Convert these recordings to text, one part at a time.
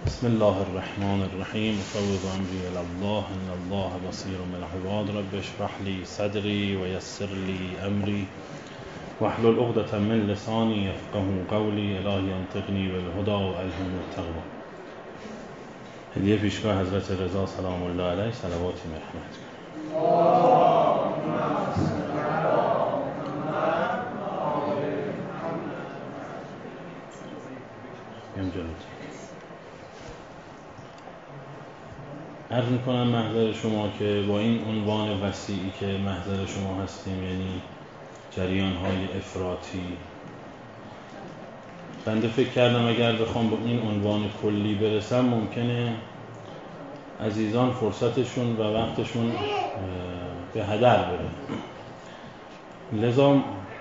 بسم الله الرحمن الرحیم افوض امری الی الله ان الله بصیر بالعباد رب اشرح لی صدری و یسر لی امری واحلل عقدة من لسانی یفقهوا قولی الهی انطقنی بالهدی و الهمنی التقوی. هدیه پیشگاه حضرت رضا سلام الله علیه، صلواتی مرحمت کنید. عرض میکنم محضر شما که با این عنوان وسیعی که محضر شما هستیم، یعنی جریان‌های افراطی، بنده فکر کردم اگر بخوام با این عنوان کلی برسم ممکنه عزیزان فرصتشون و وقتشون به هدر بره. لذا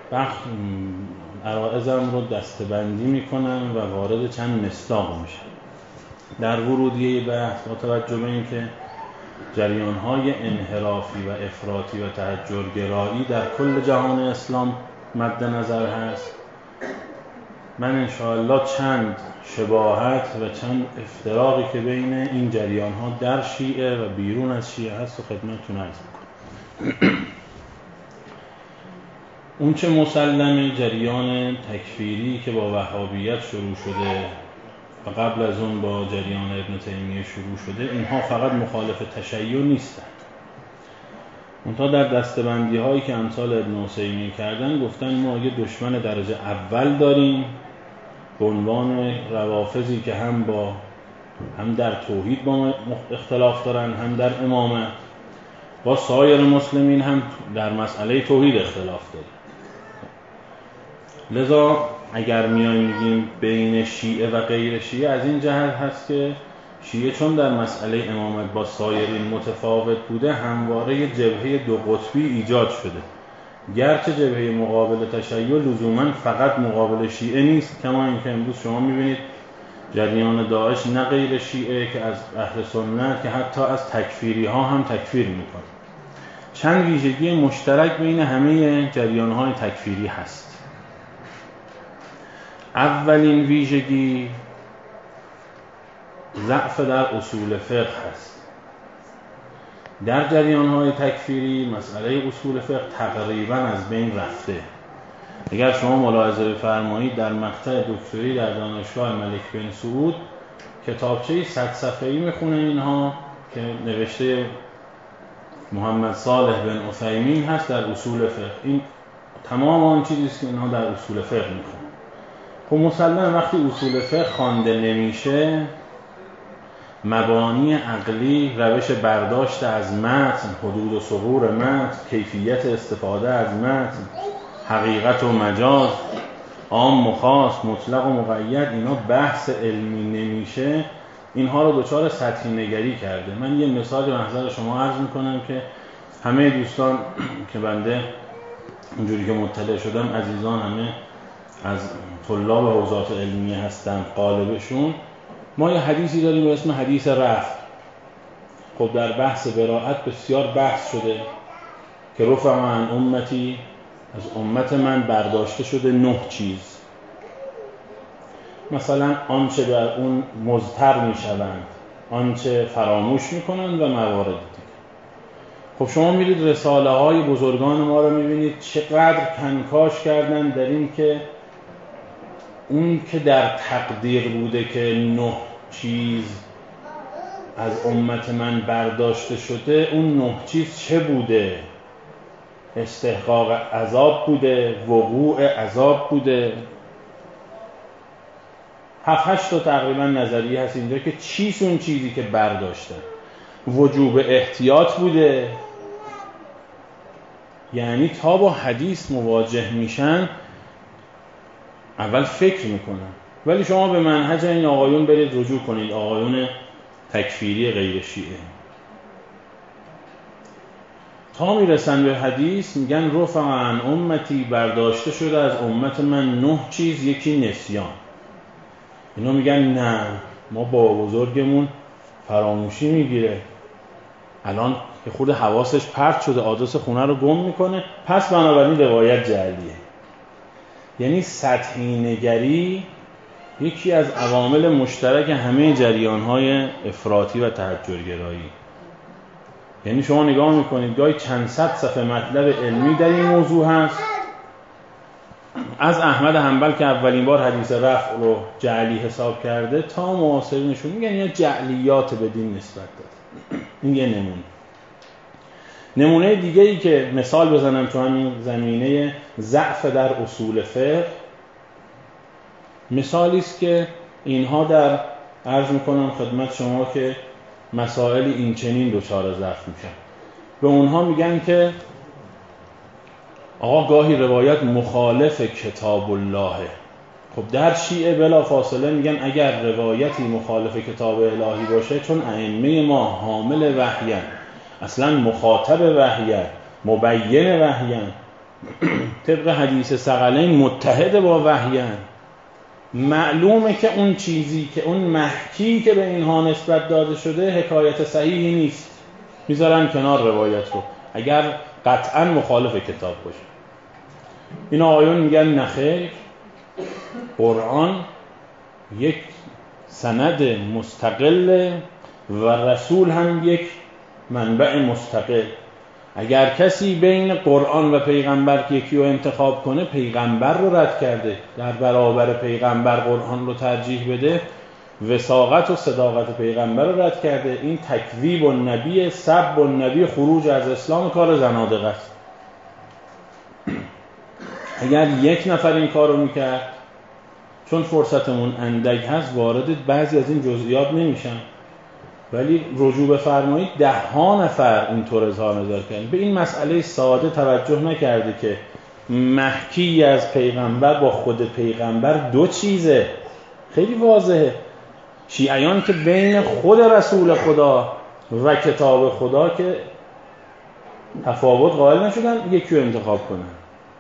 عرائضم رو دسته‌بندی میکنم و وارد چند مصداق میشم. در ورودیه بحث با توجه به اینکه جریان‌های انحرافی و افراطی و تحجرگرایی در کل جهان اسلام مد نظر هست، من انشاءالله چند شباهت و چند افتراقی که بین این جریان‌ها در شیعه و بیرون از شیعه هست و خدمتتون عرض می‌کنم. اون چه مسلمه جریان تکفیری که با وهابیت شروع شده و قبل از اون با جریان ابن تیمیه شروع شده، اینها فقط مخالف تشیع نیستند. اونها در دستبندی هایی که امثال ابن عثیمین کردن گفتن ما یه دشمن درجه اول داریم به عنوان روافضی که هم در توحید با ما اختلاف دارن، هم در امامت، با سایر مسلمین هم در مسئله توحید اختلاف دارن. لذا اگر میایم میگیم بین شیعه و غیر شیعه، از این جهت هست که شیعه چون در مسئله امامت با سایرین متفاوت بوده، همواره جبهه دو قطبی ایجاد شده. گرچه جبهه مقابل تشیع لزوما فقط مقابل شیعه نیست، کما اینکه امروز شما میبینید جریان داعش نه غیر شیعه که از اهل سنت، که حتی از تکفیری ها هم تکفیر میکنه. چند ویژگی مشترک بین همه جریان های تکفیری هست. اولین ویژگی ضعف در اصول فقه هست. در جریان‌های تکفیری مسئله اصول فقه تقریباً از بین رفته. اگر شما ملاحظه بفرمایید در مقطع دکتری در دانشگاه ملک بن سعود کتابچه‌ای 100 صفحه‌ای میخونه اینها که نوشته محمد صالح بن عثیمین هست در اصول فقه. این تمام آن چیزی است که اینها در اصول فقه میخونن. خب مسلماً وقتی اصول فقه خوانده نمیشه، مبانی عقلی، روش برداشت از متن، حدود و ثغور متن، کیفیت استفاده از متن، حقیقت و مجاز، عام و خاص، مطلق و مقید، اینا بحث علمی نمیشه، اینها رو دچار سطحی نگری کرده. من یه مثال محضر شما عرض میکنم که همه دوستان که بنده اونجوری که مطلع شدم عزیزان همه از طلاب حوزات علمیه هستن، قالبشون. ما یه حدیثی داریم به اسم حدیث رفع. خب در بحث براءت بسیار بحث شده که رفع عن امتی، از امت من برداشته شده 9 چیز. مثلا آنچه بر اون مضطر میشوند، آنچه فراموش میکنند و موارد دیگه. خب شما میرید رساله های بزرگان ما رو میبینید چقدر کنکاش کردن در این که اون که در تقدیر بوده که 9 چیز از امت من برداشته شده، اون 9 چیز چه بوده؟ استحقاق عذاب بوده، وقوع عذاب بوده. 7-8 تا تقریبا نظریه هست اینجا که چیست اون چیزی که برداشتن. وجوب احتیاط بوده، یعنی تا با حدیث مواجه میشن اول فکر میکنن. ولی شما به منهج این آقایون برید رجوع کنید، آقایون تکفیری غیر شیعه، تا میرسن به حدیث میگن رفع عن امتی، برداشته شده از امت من 9 چیز، یکی نسیان. اینا میگن نه، ما با بزرگمون فراموشی میگیره، الان که خود حواسش پرت شده آدرس خونه رو گم میکنه، پس بنابراین روایت جعلیه. یعنی سطحی نگری یکی از عوامل مشترک همه جریان‌های افراطی و تحجرگرایی. یعنی شما نگاه میکنید گاهی چند صد صفحه مطلب علمی در این موضوع هست، از احمد حنبل که اولین بار حدیث رفع رو جعلی حساب کرده تا معاصرینشون میگن یا جعلیات به دین نسبت داد. این یه نمونه دیگه ای که مثال بزنم تو همین زمینه ضعف در اصول فقه، مثالی است که اینها در عرض میکنم خدمت شما که مسائل این چنین دچار ضعف میشن. به اونها میگن که آقا گاهی روایت مخالف کتاب اللهه. خب در شیعه بلا فاصله میگن اگر روایتی مخالف کتاب الهی باشه، چون ائمه ما حامل وحیان، اصلا مخاطب وحیان، مبین وحیان، طبق حدیث ثقلین متحد با وحیان، معلومه که اون چیزی که اون محکی که به اینها نسبت داده شده حکایت صحیحی نیست، میذارن کنار روایت رو اگر قطعا مخالف کتاب باشه. این آقایون میگن نخیر، قرآن یک سند مستقل و رسول هم یک منبع مستقل. اگر کسی بین قرآن و پیغمبر یکی رو انتخاب کنه، پیغمبر رو رد کرده، در برابر پیغمبر قرآن رو ترجیح بده، وثاقت و صداقت پیغمبر رو رد کرده. این تکذیب النبی، سب النبی، خروج از اسلام، کار زنادقه است. اگر یک نفر این کار رو میکرد، چون فرصتمون اندک هست وارد بعضی از این جزئیات نمیشم، ولی رجوع بفرمایید 10 نفر اینطور اظهار نظر کردن. به این مسئله ساده توجه نکرده که محکی از پیغمبر با خود پیغمبر دو چیزه، خیلی واضحه. شیعیان که بین خود رسول خدا و کتاب خدا که تفاوت قائل نشدن، یکی رو انتخاب کنن.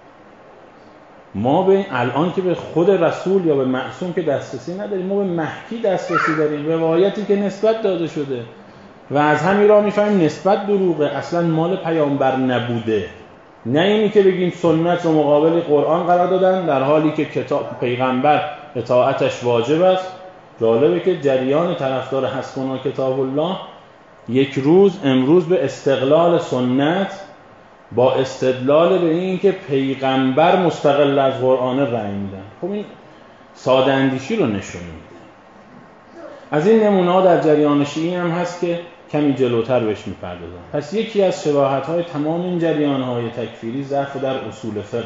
ما به الان که به خود رسول یا به معصوم که دسترسی نداریم، ما به محکی دسترسی داریم، روایتی که نسبت داده شده و از همین راه میفهمیم نسبت دروغه، اصلا مال پیامبر نبوده. نه اینی که بگیم سنت رو مقابل قرآن قرار دادن در حالی که کتاب پیغمبر اطاعتش واجب است. جالبه که جریان طرفدار حسبنا کتاب الله یک روز امروز به استقلال سنت با استدلال به این که پیغمبر مستقل از قرآن رأی میدن. خب این ساده اندیشی رو نشون میده. از این نمونه‌ها در جریان شیعی هم هست که کمی جلوتر بهش میپردازم. پس یکی از شباهت‌های تمام این جریان‌های تکفیری ضعف در اصول فقه.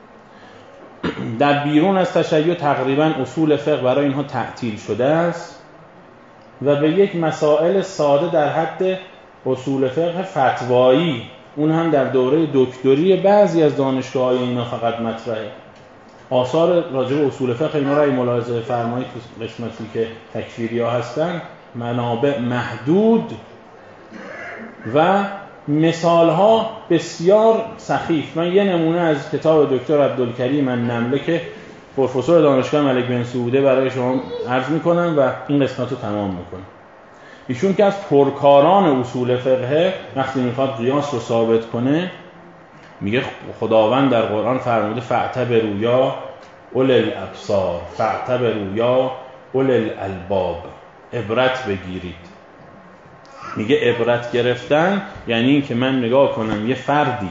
در بیرون از تشیع تقریبا اصول فقه برای اینها تعطیل شده است و به یک مسائل ساده در حد اصول فقه فتوایی، اون هم در دوره دکتری بعضی از دانشگاه‌های اینا فقط مطرحه. آثار راجع به اصول فقه اینا رو ملاحظه فرمایید تو قسمتی که تکفیری‌ها هستن، منابع محدود و مثال‌ها بسیار سخیف. من یه نمونه از کتاب دکتر عبدالکریم النمله که پروفسور دانشگاه ملک بن سعوده برای شما عرض می‌کنم و این قسمت رو تمام می‌کنم. ایشون که از پرکاران اصول فقه، وقتی میخواد قیاس رو ثابت کنه میگه خداوند در قرآن فرموده فاعتبروا یا اولی الابصار، فاعتبروا یا اولی الالباب، عبرت بگیرید. میگه عبرت گرفتن یعنی این که من نگاه کنم یه فردی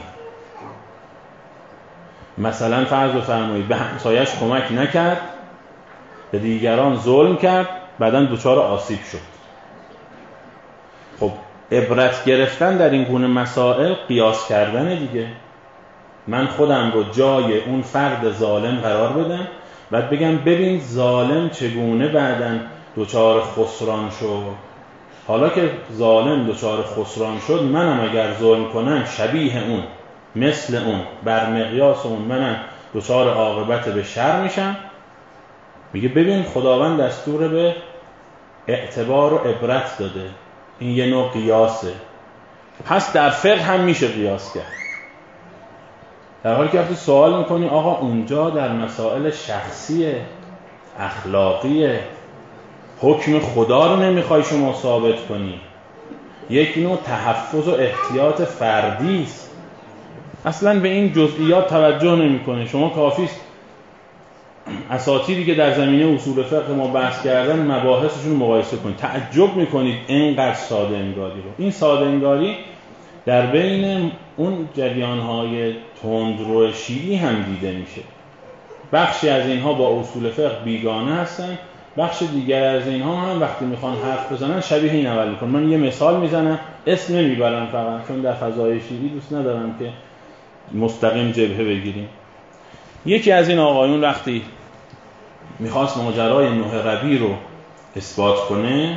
مثلا فرض بفرمایید به همسایش کمک نکرد، به دیگران ظلم کرد، بعداً دچار آسیب شد. خب عبرت گرفتن در این گونه مسائل قیاس کردن دیگه. من خودم رو جای اون فرد ظالم قرار بدم، بعد بگم ببین ظالم چگونه بعداً دچار خسران شد. حالا که ظالم دچار خسران شد، منم اگر ظلم کنم شبیه اون، مثل اون، بر مقیاس اون منم دچار عاقبت به شر میشم. میگه ببین خداوند دستور به اعتبار و عبرت داده، این یه نوع قیاسه. پس در فقه هم میشه قیاس کرد. در حالی که وقتی سوال میکنی آقا اونجا در مسائل شخصیه، اخلاقیه، حکم خدا رو نمیخوای شما ثابت کنی، یک نوع تحفظ و احتیاط فردی است، اصلا به این جزئیات توجه نمیکنه. شما کافیست اساتیدی که در زمینه اصول فقه ما بحث کردن مباحثشون رو مقایسه کنید، تعجب میکنید اینقدر ساده انگاری رو. این ساده انگاری در بین اون جریان‌های تندرو شیعی هم دیده میشه. بخشی از اینها با اصول فقه بیگانه هستن، بخش دیگر از اینها هم وقتی میخوان حرف بزنن شبیه این عمل میکنن. من یه مثال میزنم، اسم نمیبرم فقط چون در فضای شیعی دوست ندارم که مستقیم جبهه بگیریم. یکی از این آقایون وقتی میخواست ماجرای 9 ربیع رو اثبات کنه،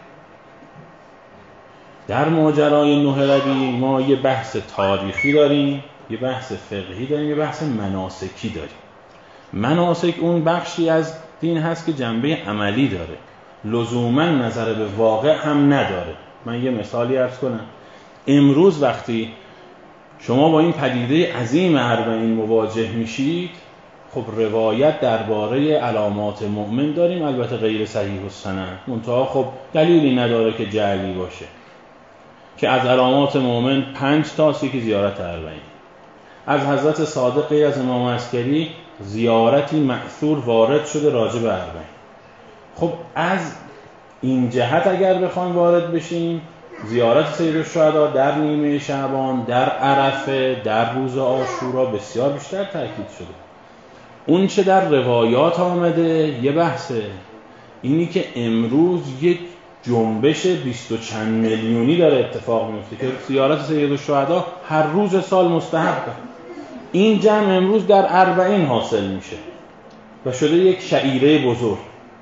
در ماجرای 9 ربیع ما یه بحث تاریخی داریم، یه بحث فقهی داریم، یه بحث مناسکی داریم. مناسک اون بخشی از دین هست که جنبه عملی داره، لزوما نظر به واقع هم نداره. من یه مثالی عرض کنم. امروز وقتی شما با این پدیده عظیم اربعین مواجه میشید، خب روایت درباره علامات مؤمن داریم، البته غیر صحیح السند، منتها خب دلیلی نداره که جعلی باشه، که از علامات مؤمن 5 تاست که زیارت اربعین. از حضرت صادق غیر از امام عسکری زیارتی مأثور وارد شده راجع به اربعین. خب از این جهت اگر بخوایم وارد بشیم، زیارت سید الشهدا در نیمه شعبان، در عرفه، در روز عاشورا بسیار بیشتر تاکید شده. اون چه در روایات آمده یه بحثه، اینی که امروز یک جنبش 20 و چند میلیونی داره اتفاق میفته که زیارت سید الشهدا هر روز سال مستحبه. این جمع امروز در اربعین حاصل میشه و شده یک شعیره بزرگ.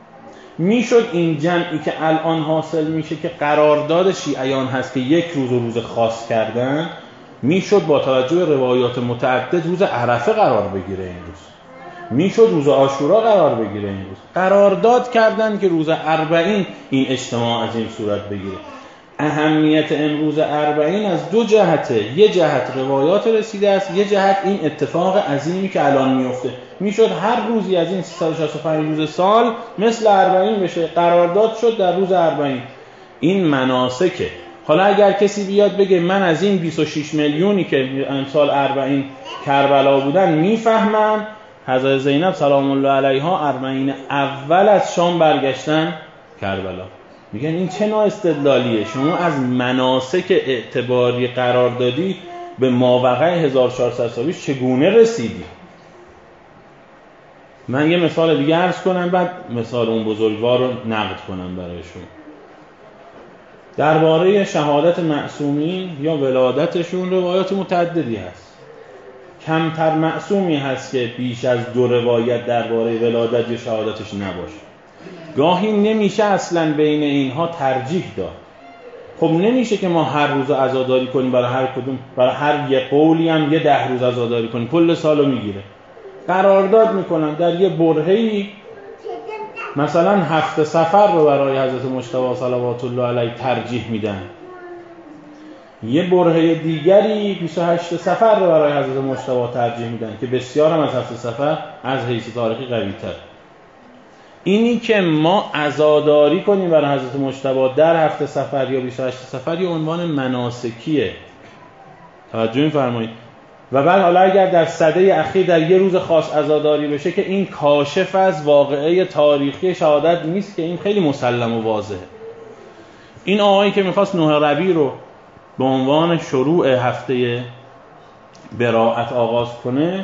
میشد این جمعی که الان حاصل میشه که قرارداد شیعیان هست که یک روز خاص کردن، میشد با توجه به روایات متعدد روز عرفه قرار بگیره، این روز میشد روز عاشورا قرار بگیره، این روز قرارداد کردن که روز اربعین این اجتماع از این صورت بگیره. اهمیت امروز اربعین از 2 جهته، یه جهت روایات رسیده است، یه جهت این اتفاق عظیمی که الان میفته. میشد هر روزی از این 365 روز سال مثل اربعین بشه، قرارداد شد در روز اربعین. این مناسکه. حالا اگر کسی بیاد بگه من از این 26 میلیونی که امسال اربعین کربلا بودن میفهمم، حضرت زینب سلام الله علیها اربعین اول از شام برگشتن کربلا. میگن این چه نوع استدلالیه؟ شما از مناسک اعتباری قراردادی به ماوقع 1400 سال چگونه رسیدی؟ من یه مثال دیگه عرض کنم، بعد مثال اون بزرگوار رو نقد کنم برایشون. درباره شهادت معصومین یا ولادتشون روایات متعددی هست. کمتر معصومی هست که بیش از 2 روایت درباره ولادت یا شهادتش نباشه. گاهی نمیشه اصلا بین اینها ترجیح داد. خب نمیشه که ما هر روز عزاداری کنیم برای هر کدوم، برای هر یه قولی هم یه 10 روز عزاداری کنیم، کل سالو میگیره. قرارداد میکنن در یه برهه‌ای، مثلا 7 صفر رو برای حضرت مجتبی صلوات الله علیه ترجیح میدن، یه برهه دیگری 28 صفر رو برای حضرت مجتبی ترجیح میدن که بسیار هم از 7 صفر از حیث تاریخی قوی تر. اینی که ما عزاداری کنیم برای حضرت مجتبی در 7 صفر یا 28 صفر یه عنوان مناسکیه، توجه می‌فرمایید. و بعد حالا اگر در سده اخیر در یه روز خاص عزاداری بشه که این کاشف از واقعه تاریخی شهادت نیست، که این خیلی مسلم و واضحه. این آقایی که می‌خواست 9 ربیع رو به عنوان شروع هفته براءت آغاز کنه،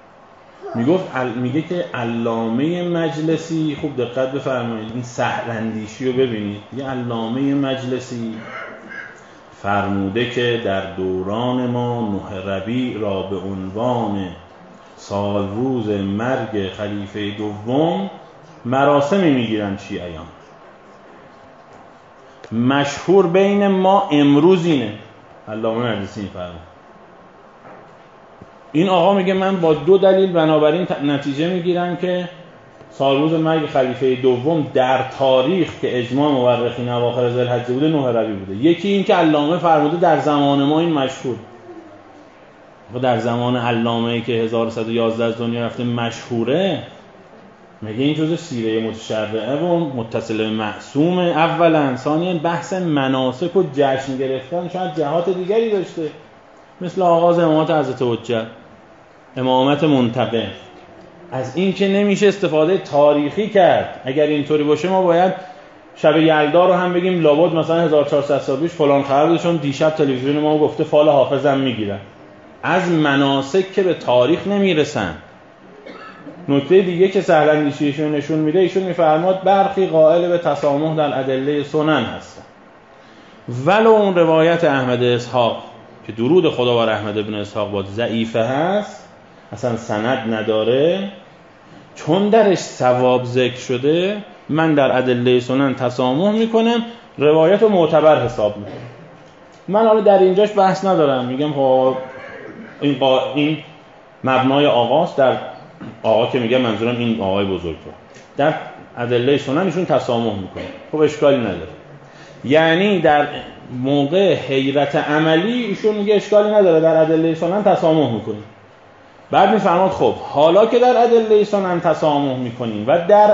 میگه که علامه مجلسی، خوب دقت بفرمایید این سهلاندیشی رو ببینید، یه علامه مجلسی فرموده که در دوران ما 9 ربیع را به عنوان سال روز مرگ خلیفه دوم مراسمی میگیرن شیعیان. مشهور بین ما امروز اینه، علامه مجلسی میفرماید. این آقا میگه من با 2 دلیل بنابراین نتیجه میگیرم که سال روز مرگ خلیفه دوم در تاریخ که اجماع مورخین اواخر ذوالحجه بوده 9 ربیع بوده. یکی این که علامه فرموده در زمان ما این مشهور، و در زمان علامه‌ای که 1111 از دنیا رفته مشهوره، میگه این جزء سیره متشرعه و متصل به معصوم. اولا ثانیاً بحث مناسک و جشن گرفتن شاید جهات دیگری داشته، مثل آغاز امامت حضرت حجت، امامت منتقم. از این که نمیشه استفاده تاریخی کرد. اگر اینطوری باشه ما باید شب یلدا رو هم بگیم لابد مثلا 1400 سال پیش فلان خبر بود چون دیشب تلویزیون ما گفته فال حافظم میگیرن. از مناسک که به تاریخ نمیرسن. نکته دیگه که سهل‌اندیشیشون نشون میده، ایشون میفرماد برخی قائل به تسامح در ادله سنن هستن، ولو اون روایت احمد اسحاق که درود خدا بر احمد بن اسحاق باد ضعیفه هست، اصلا سند نداره، چون درش ثواب ذکر شده من در ادله سنن تسامح میکنم، روایت رو معتبر حساب میکنم. من حالا در اینجاش بحث ندارم، میگم خب این مبنای آقاست، در آقا که میگم منظورم این آقای بزرگوار در ادله سنن ایشون تسامح میکنه، خب اشکالی نداره. یعنی در موقع حیرت عملی ایشون میگه اشکالی نداره در ادله سنن تسامح میکنیم. بعد میفرماد خب حالا که در ادله سنن تسامح میکنیم و در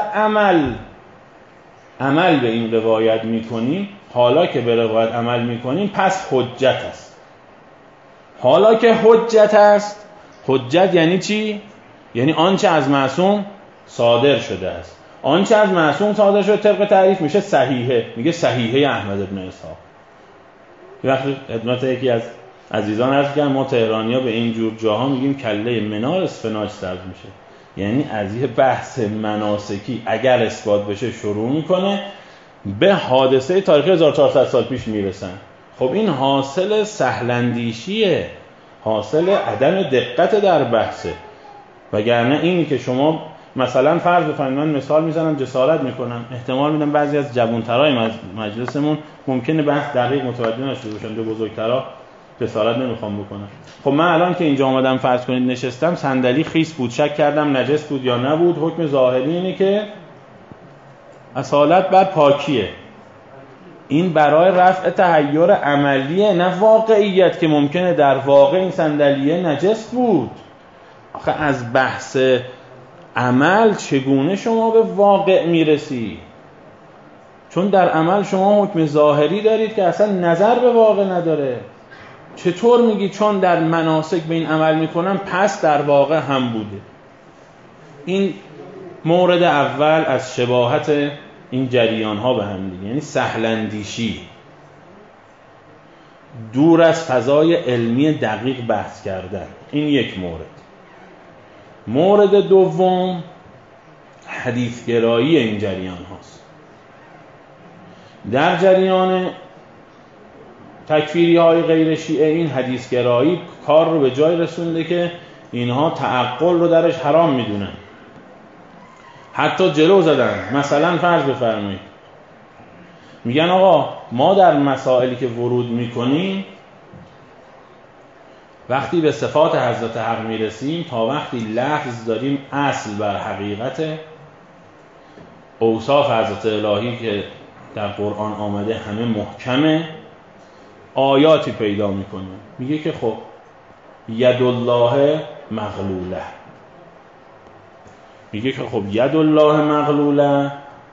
عمل به این روایت میکنیم، حالا که به روایت عمل میکنیم پس حجت است. حالا که حجت است، حجت یعنی چی؟ یعنی آنچه از معصوم صادر شده است. آنچه از معصوم صادر شده طبق تعریف میشه صحیحه، میگه صحیحه احمد بن اسحاق. وقتی خدمت یکی از عزیزان عرض کردم ما تهرانی‌ها به این جور جاها میگیم کله منار اسفناج سبز میشه، یعنی از یه بحث مناسکی اگر اثبات بشه شروع میکنه به حادثه تاریخی 1400 سال پیش میرسن. خب این حاصل سهل‌اندیشیه، حاصل عدم دقت در بحثه. وگرنه اینی که شما مثلا فرض بفرمایید، من مثال میزنم جسارت میکنم، احتمال میدم بعضی از جوانترای مجلسمون ممکنه بحث دقیق متوجه نشده باشن، به بزرگترا جسارت نمیخوام بکنم. خب من الان که اینجا اومدم فرض کنید نشستم، صندلی خیس بود، شک کردم نجس بود یا نبود، حکم ظاهری اینه که اصالت بر پاکیه. این برای رفع تحیر عملیه، نه واقعیت که ممکنه در واقع این صندلیه نجس بود. آخه از بحث عمل چگونه شما به واقع میرسی؟ چون در عمل شما حکم ظاهری دارید که اصلا نظر به واقع نداره. چطور میگی چون در مناسک به این عمل میکنم پس در واقع هم بوده؟ این مورد اول از شباهت این جریان ها به هم دیگه، یعنی سهل‌اندیشی، دور از فضای علمی دقیق بحث کردن. این یک مورد. مورد دوم حدیثگرایی این جریان هاست. در جریان تکفیری های غیر شیعه این حدیثگرایی کار رو به جای رسونده که اینها تعقل رو درش حرام میدونن، حتی جلو زدن. مثلا فرض بفرمایید میگن آقا ما در مسائلی که ورود میکنیم وقتی به صفات حضرت حق میرسیم تا وقتی لفظ داریم اصل بر حقیقت، اوصاف حضرت الهی که در قرآن آمده همه محکمه، آیاتی پیدا میکنه میگه که خب ید الله مغلوله، میگه که خب ید الله مغلوله،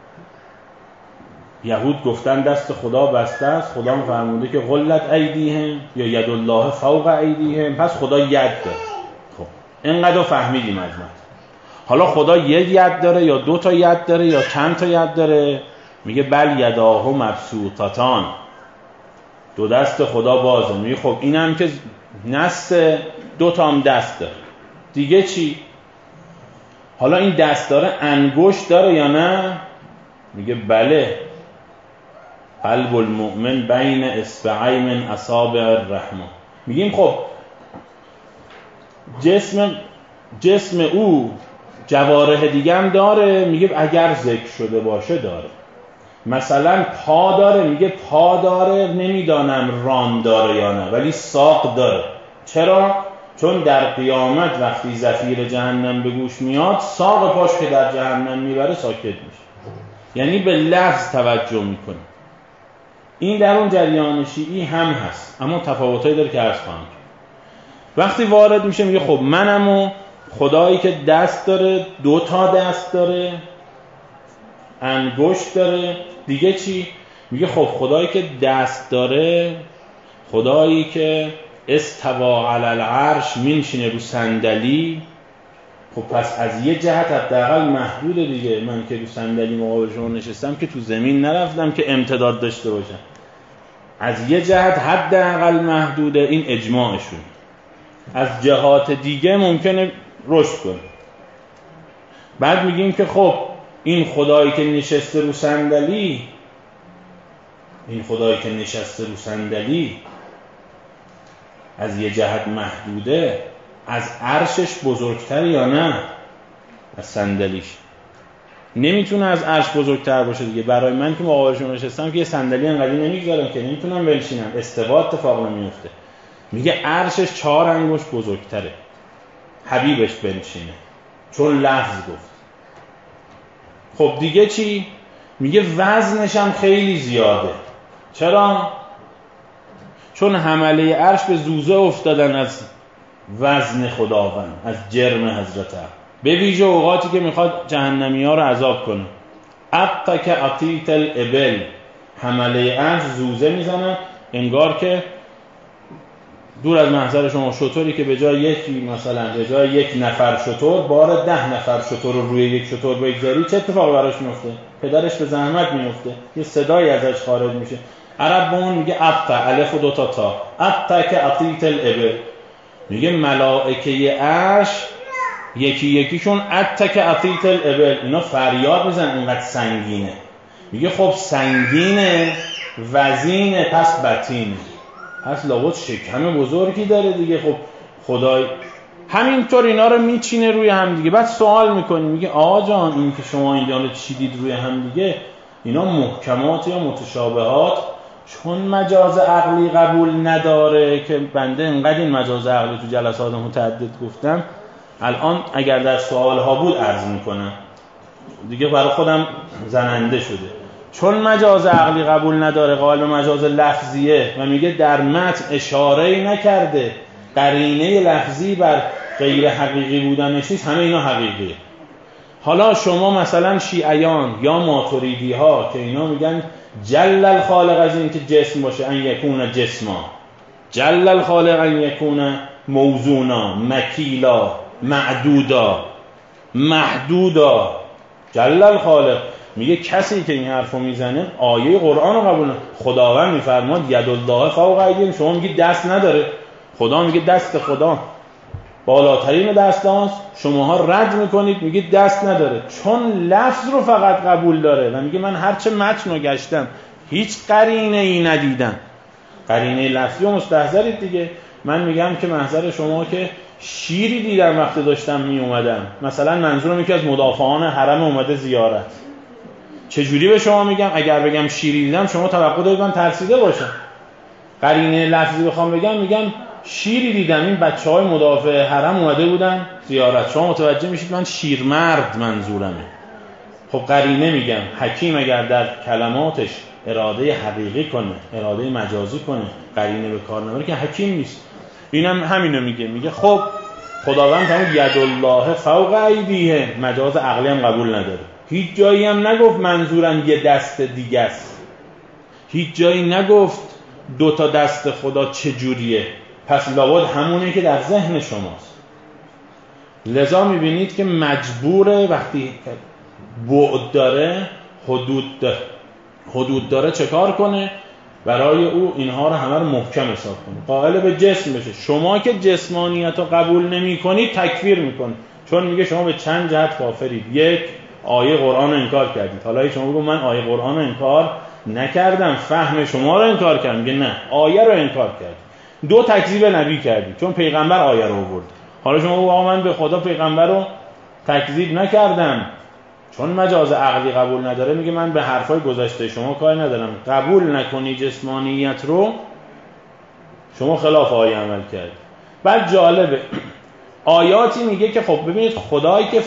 یهود گفتن دست خدا بسته است، خدا فرموده که غلت ایدیهم یا ید الله فوق ایدیهم، پس خدا ید داره. خب اینقدر فهمیدیم از متن. حالا خدا یک ید داره یا دو تا ید داره یا چند تا ید داره؟ میگه بل یداه مبسوطتان، دو دست خدا بازه. میگه خب اینم که نص دو تا هم دست داره، دیگه چی؟ حالا این دست داره انگشت داره یا نه؟ میگه بله، قلب المؤمن بین اصبعی من اصابع الرحمن. میگیم خب جسم او جوارح دیگه هم داره؟ میگه اگر ذکر شده باشه داره. مثلا پا داره؟ میگه پا داره، نمیدانم ران داره یا نه، ولی ساق داره. چرا؟ چون در قیامت وقتی زفیر جهنم به گوش میاد، ساق پاش که در جهنم میبره ساکت میشه، یعنی به لفظ توجه میکنه. این در اون جریان شیعی هم هست، اما تفاوتایی داره که عرض خواهم کرد. وقتی وارد میشه میگه خب منم و خدایی که دست داره، دو تا دست داره، انگشت داره، دیگه چی؟ میگه خب خدایی که دست داره، خدایی که استوا علی العرش، مینشینه رو صندلی، خب پس از یه جهت حداقل محدوده دیگه. من که رو صندلی مقابل شما نشستم که تو زمین نرفتم که امتداد داشته باشم. از یه جهت حداقل محدوده، این اجماعشون. از جهات دیگه ممکنه رشد کنه. بعد میگیم که خب این خدایی که نشسته رو صندلی، از یه جهت محدوده، از عرشش بزرگتر یا نه؟ از صندلیش. نمیتونه از عرش بزرگتر باشه دیگه. برای من که مقابلشون نشستم که یه صندلی انقدر نمیگذارم که نمیتونم بنشینم، استوا اتفاق نمیفته. میگه عرشش 4 انگشت بزرگتره، حبیبش بنشینه، چون لفظ گفت. خب دیگه چی؟ میگه وزنش هم خیلی زیاده. چرا؟ چون حمله عرش به زوزه افتادن از وزن خداوند، از جرم حضرت. به ویژه اوقاتی که میخواد جهنمی ها رو عذاب کنه. ابتک عطیت الابل، حمله عرش زوزه میزنن، انگار که دور از محضر شما شتری که به جای یک نفر شتر بار 10 نفر شتر رو روی یک شتر بگذاری، چه اتفاقی براش میفته؟ پدرش به زحمت میفته، یه صدایی ازش خارج میشه. عرب به اون میگه ابتع، الف و 2 تا تا، ابتک عطیت الابل. میگه ملائکه عرش یکی یکیشون ابتک عطیت الابل، اینا فریاد میزن اینقدر سنگینه. میگه خب سنگینه، وزینه، پس بطینه، پس لابد شکم بزرگی داره دیگه. خب خدای همینطور اینا رو میچینه روی هم دیگه. بعد سوال میکنی، میگه آقا جان این که شما اینا رو چیدید روی هم دیگه، اینا محکمات یا متشابهات؟ چون مجاز عقلی قبول نداره، که بنده انقدر این مجاز عقلی تو جلسات متعدد گفتم، الان اگر در سوال ها بود عرض میکنم دیگه، برای خودم زننده شده. چون مجاز عقلی قبول نداره، قائل به مجاز لفظیه و میگه در متن اشاره‌ای نکرده، قرینه لفظی بر غیر حقیقی بودنش نیست، همه اینا حقیقیه. حالا شما مثلا شیعیان یا ماتوریدی ها که اینا میگن جل الخالق از این که جسم باشه ان یکون جسما، جل الخالق ان یکون موزونا، مکیلا، معدودا، محدودا، جل الخالق. میگه کسی که این حرفو میزنه آیه قرآن رو قبول نداره. خداوند میفرماد ید الله فوق ایدیهم، شما میگی دست نداره، خدا میگه دست خدا بالاترین دست هاست، شماها رد میکنید میگید دست نداره، چون لفظ رو فقط قبول داره. و میگه من هرچه متن رو گشتم هیچ قرینه ای ندیدم. قرینه لفظی رو مستحضرید دیگه. من میگم که محضر شما که شیری دیدم وقتی داشتم می اومدم، مثلا منظورم یکی از مدافعان حرم اومده زیارت، چجوری به شما میگم؟ اگر بگم شیری دیدم شما توقع دارید من ترسیده باشم. قرینه لفظی بخوام بگم، میگم شیری دیدم، این بچهای مدافع حرم اومده بودن زیارت، شما متوجه میشید من شیرمرد منظورمه. خب قرینه میگم. حکیم اگر در کلماتش اراده حقیقی کنه، اراده مجازی کنه، قرینه به کار نبره که حکیم نیست. اینم همینو میگه خب خداوند هم ید الله فوق ایدیهم، مجاز عقلی هم قبول نداره. هیچ جایی هم نگفت منظورم یه دست دیگه است، هیچ جایی نگفت 2 تا دست خدا چجوریه، پس لابد همونه که در ذهن شماست. لذا میبینید که مجبوره وقتی بعد داره، حدود داره چه کار کنه؟ برای او اینها رو همه رو محکم حساب کنه، قائل به جسم بشه. شما که جسمانیت رو قبول نمی کنید تکفیر میکنید، چون میگه شما به چند جهت کافرید. 1 آیه قرآن رو انکار کردید. حالا شما بگو من آیه قرآن رو انکار نکردم، فهم شما رو انکار کردم. میگه نه، آیه رو انکار کردید. 2 تکذیب نبی کردید، چون پیغمبر آیه رو آورد. حالا شما بگو آقا من به خدا پیغمبر رو تکذیب نکردم، چون مجاز عقلی قبول نداره. میگه من به حرفای گذشته شما کاری ندارم، قبول نکنی جسمانیت رو، شما خلاف آیه عمل کردید. بعد جالبه آیاتی میگه که خب ببینید خدایی که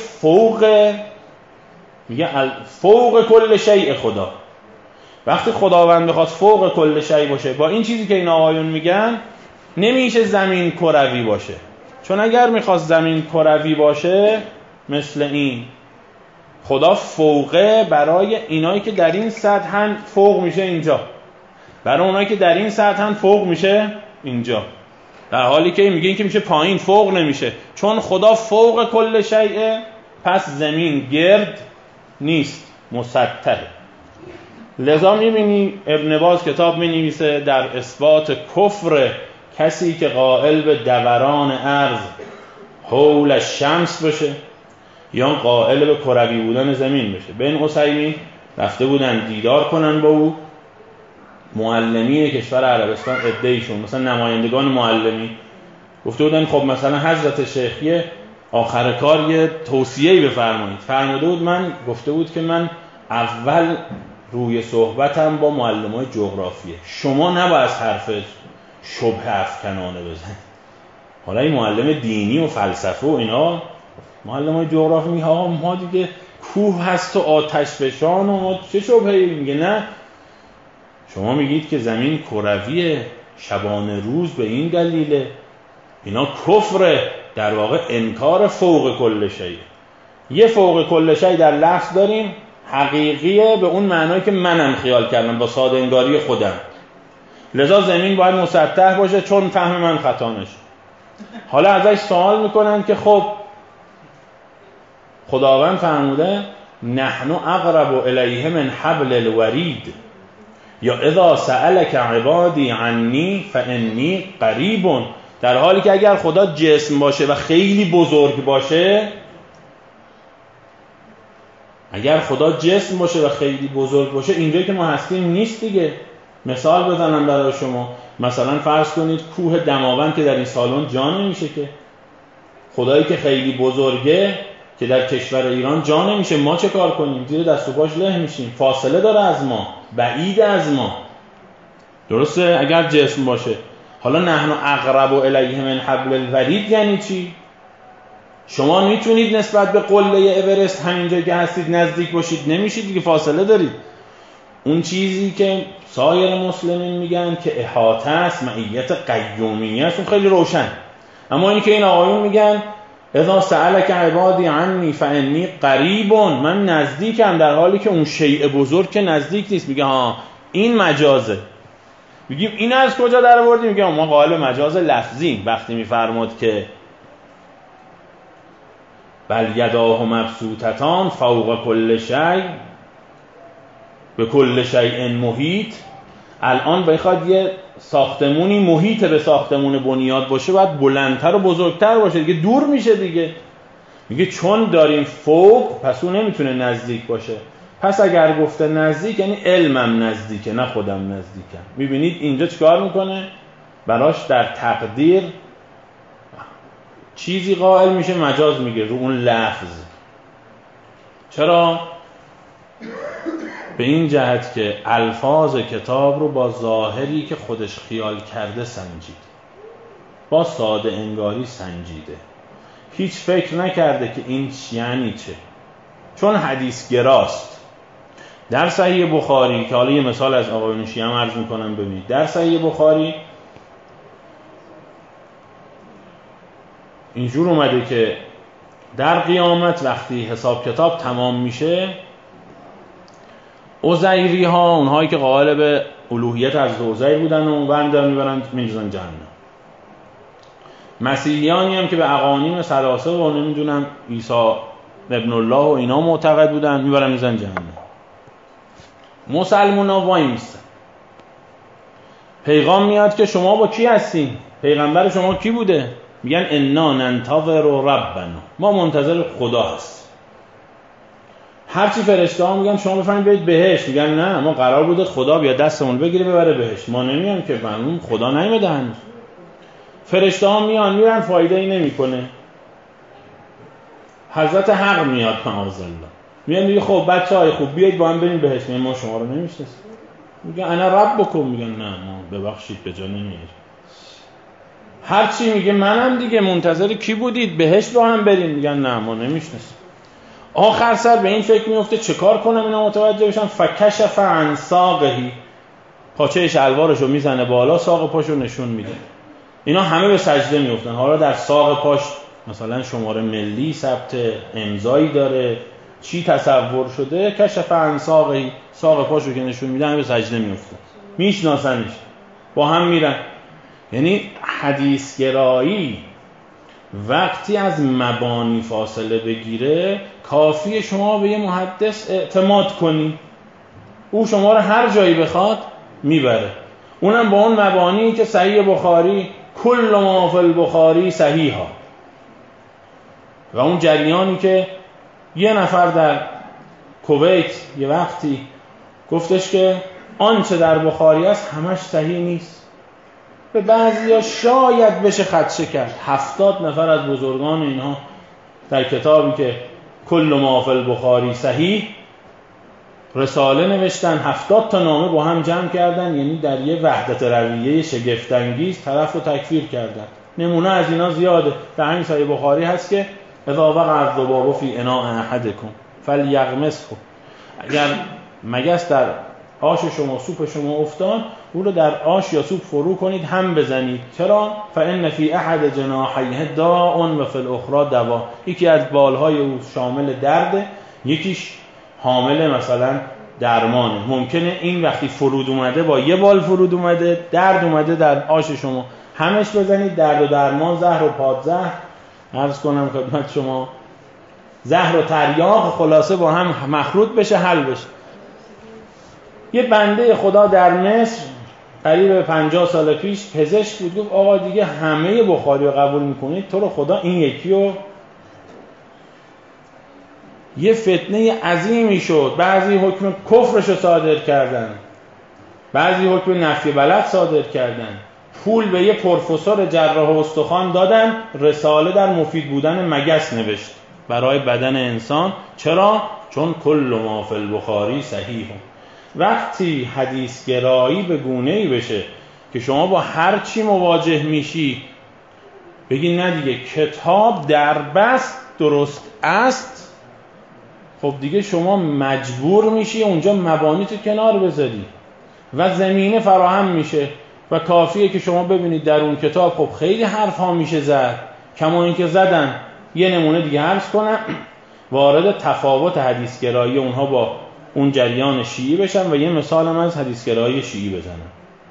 میگه فوق کل شیء، خدا وقتی خداوند بخواد فوق کل شیء باشه، با این چیزی که این آقایون میگن نمیشه زمین کروی باشه، چون اگر میخواست زمین کروی باشه مثل این، خدا فوقه برای اینایی که در این سطحن فوق میشه اینجا، برای اونایی که در این سطحن فوق میشه اینجا. در حالی که میگه این که میشه پایین، فوق نمیشه. چون خدا فوق کل شیء، پس زمین گرد نیست، مسطح. لذا میبینی ابن باز کتاب مینویسه در اثبات کفر کسی که قائل به دوران ارض حول الشمس بشه یا قائل به کروی بودن زمین بشه. بن عثیمین رفته بودن دیدار کنن با او، معلمین کشور عربستان عده‌ایشون، مثلا نمایندگان معلمین، گفته بودن خب مثلا حضرت شیخیه آخر کار یه توصیه‌ای بفرمایید. فرموده بود گفته بود که من اول روی صحبتم با معلمای جغرافیه، شما نباید حرف شبه افکنانه بزنید. حالا این معلم دینی و فلسفه و اینا، معلمای جغرافی میگه آقا ما دیگه کوه هست و آتش فشان و ما چه شبهه‌ای؟ میگه نه، شما میگید که زمین کرویه، شبانه روز به این دلیله. اینا کفره، در واقع انکار فوق کل شیء. یه فوق کل شیء در لفظ داریم حقیقیه به اون معنایی که منم خیال کردم با ساده انگاری خودم. لذا زمین باید مسطح باشه چون فهم من خطا نشه. حالا ازش سوال میکنن که خب خداوند فرموده نحن اقرب الیه من حبل الورید، یا اذا سألک عبادی عنی فانی قریب. در حالی که اگر خدا جسم باشه و خیلی بزرگ باشه، اینجایی که ما هستیم نیست دیگه. مثال بزنم برای شما، مثلا فرض کنید کوه دماوند که در این سالن جا نمیشه که، خدایی که خیلی بزرگه که در کشور ایران جا نمیشه، ما چه کار کنیم؟ زیر دست و پاش له میشیم، فاصله داره از ما، بعید از ما. درسته؟ اگر جسم باشه. حالا نحن اقرب الیه من حبل الورید یعنی چی؟ شما میتونید نسبت به قله اورست همینجا که هستید نزدیک باشید؟ نمیشید دیگه، فاصله دارید. اون چیزی که سایر مسلمین میگن که احاطه است، معیت قیومیه است، اون خیلی روشن. اما اینی که این آقایون میگن اذا سألک عبادی عنی فانی قریب، من نزدیکم، در حالی که اون شیء بزرگ که نزدیک نیست. میگه ها این مجازه. میگیم این از کجا در آوردی؟ میگه ما قائل مجاز لفظی. وقتی میفرماد که بل یداه مبسوطتان فوق کل شیء به کل شیء محیط، الان بخواد یه ساختمونی محیط به ساختمون بنیاد باشه باید بلندتر و بزرگتر باشه دیگه، دور میشه دیگه. میگه چون داریم فوق پس اون نمیتونه نزدیک باشه. پس اگر گفته نزدیک یعنی علمم نزدیکه نه خودم نزدیکم. میبینید اینجا چیکار میکنه؟ براش در تقدیر چیزی قائل میشه، مجاز میگه رو اون لفظ. چرا؟ به این جهت که الفاظ کتاب رو با ظاهری که خودش خیال کرده سنجید، با ساده انگاری سنجیده، هیچ فکر نکرده که این یعنی چه. چون حدیث گراست. در صحیح بخاری که حالا یه مثال از آقایون شیعه هم عرض میکنم ببینید، در صحیح بخاری اینجور اومده که در قیامت وقتی حساب کتاب تمام میشه، عزیری ها، اونهایی که قائل به الوهیت از عزیر بودن و بندر میبرن میریزن جهنم. مسیحیانی هم که به اقانیم ثلاثه و نمیدونم عیسی ابن الله و اینا معتقد بودن میبرن میزن جهنم. مسلمان ها وای میستن، پیغام میاد که شما با کی هستین؟ پیغمبر شما کی بوده؟ میگن انا ننتظر ربنا، ما منتظر خدا هست. هرچی فرشته ها میگن شما بفرمایید برید بهشت، میگن نه ما قرار بوده خدا بیا دستمون بگیره ببره بهشت، ما نمیام که، معلوم خدا نیومده هنوز. فرشته ها میان میرن فایده ای نمیکنه. حضرت حق میاد معاذالله، میان میگه خب بچهای خوب بیاید با هم بریم بهشت، ما شما رو نمیشناسیم. میگه انا ربکم، میگن نه ما ببخشید به جا نمیاریم. هر چی میگه منم دیگه، منتظر کی بودید بهشت با هم بریم؟ میگن نه ما نمیشناسیم. آخر سر به این فکر میفته چه کار کنم اینا متوجه بشن؟ فکشف عن ساقه، پاچه شلوارشو میزنه بالا، ساق پاشو نشون میده. اینا همه به سجده میافتن. حالا در ساق پاش مثلا شماره ملی ثبت، امضایی داره، چی تصور شده، کشف عن ساقه، ساق پاشو که نشون میده همه به سجده میافتن، میشناسنش، با هم میرن. یعنی حدیث گرایی وقتی از مبانی فاصله بگیره کافیه شما به یه محدث اعتماد کنی، او شما رو هر جایی بخواد میبره، اونم با اون مبانی که صحیح بخاری کل ما فی البخاری صحیحا، و اون جریانی که یه نفر در کویت یه وقتی گفتش که آنچه در بخاری است همش صحیح نیست، به بعضیا شاید بشه خدشه کرد. 70 نفر از بزرگان اینها در کتابی که کل ما فی البخاری صحیح رساله نوشتن، 70 تا نامه با هم جمع کردن، یعنی در یه وحدت رویه شگفت‌انگیز طرف رو تکفیر کردن. نمونه از اینا زیاده. در همین صحیح بخاری هست که اذا وقع الذباب فی اناء احدکم فلیغمسه، اگر مگس در آش شما سوپ شما افتاد، او رو در آش یا سوپ فرو کنید هم بزنید. چرا؟ فان فی احد جناحیه داء و فی الاخرى دوا، یکی از بالهای او شامل درده، یکیش حامل مثلا درمانه. ممکنه این وقتی فرود اومده با یه بال فرود اومده، درد اومده در آش شما، همش بزنید، درد و درمان، زهر و پادزهر، عرض کنم خدمت شما زهر و تریاق خلاصه با هم مخلوط بشه، حل بشه. یه بنده خدا در مصر قریب 50 سال پیش پزشک بود، گفت آقا دیگه همه بخاری رو قبول میکنید، تو رو خدا این یکی رو. یه فتنه عظیمی شد، بعضی حکم کفرش رو صادر کردن، بعضی حکم نفی بلد صادر کردن، پول به یه پروفسور جراح استخوان دادن، رساله در مفید بودن مگس نوشت برای بدن انسان. چرا؟ چون کل ما فی البخاری صحیح. وقتی حدیث گرایی به گونه‌ای بشه که شما با هر چی مواجه میشی بگی نه دیگه کتاب در بست درست است، خب دیگه شما مجبور میشی اونجا مبانی تو کنار بذاری و زمینه فراهم میشه و کافیه که شما ببینید در اون کتاب خب خیلی حرف ها میشه زد، کما این که زدن. یه نمونه دیگه عرض کنم، وارد تفاوت حدیث گرایی اونها با اون جریان شیعی بشن و یه مثال هم از حدیث گرایی شیعی بزنم.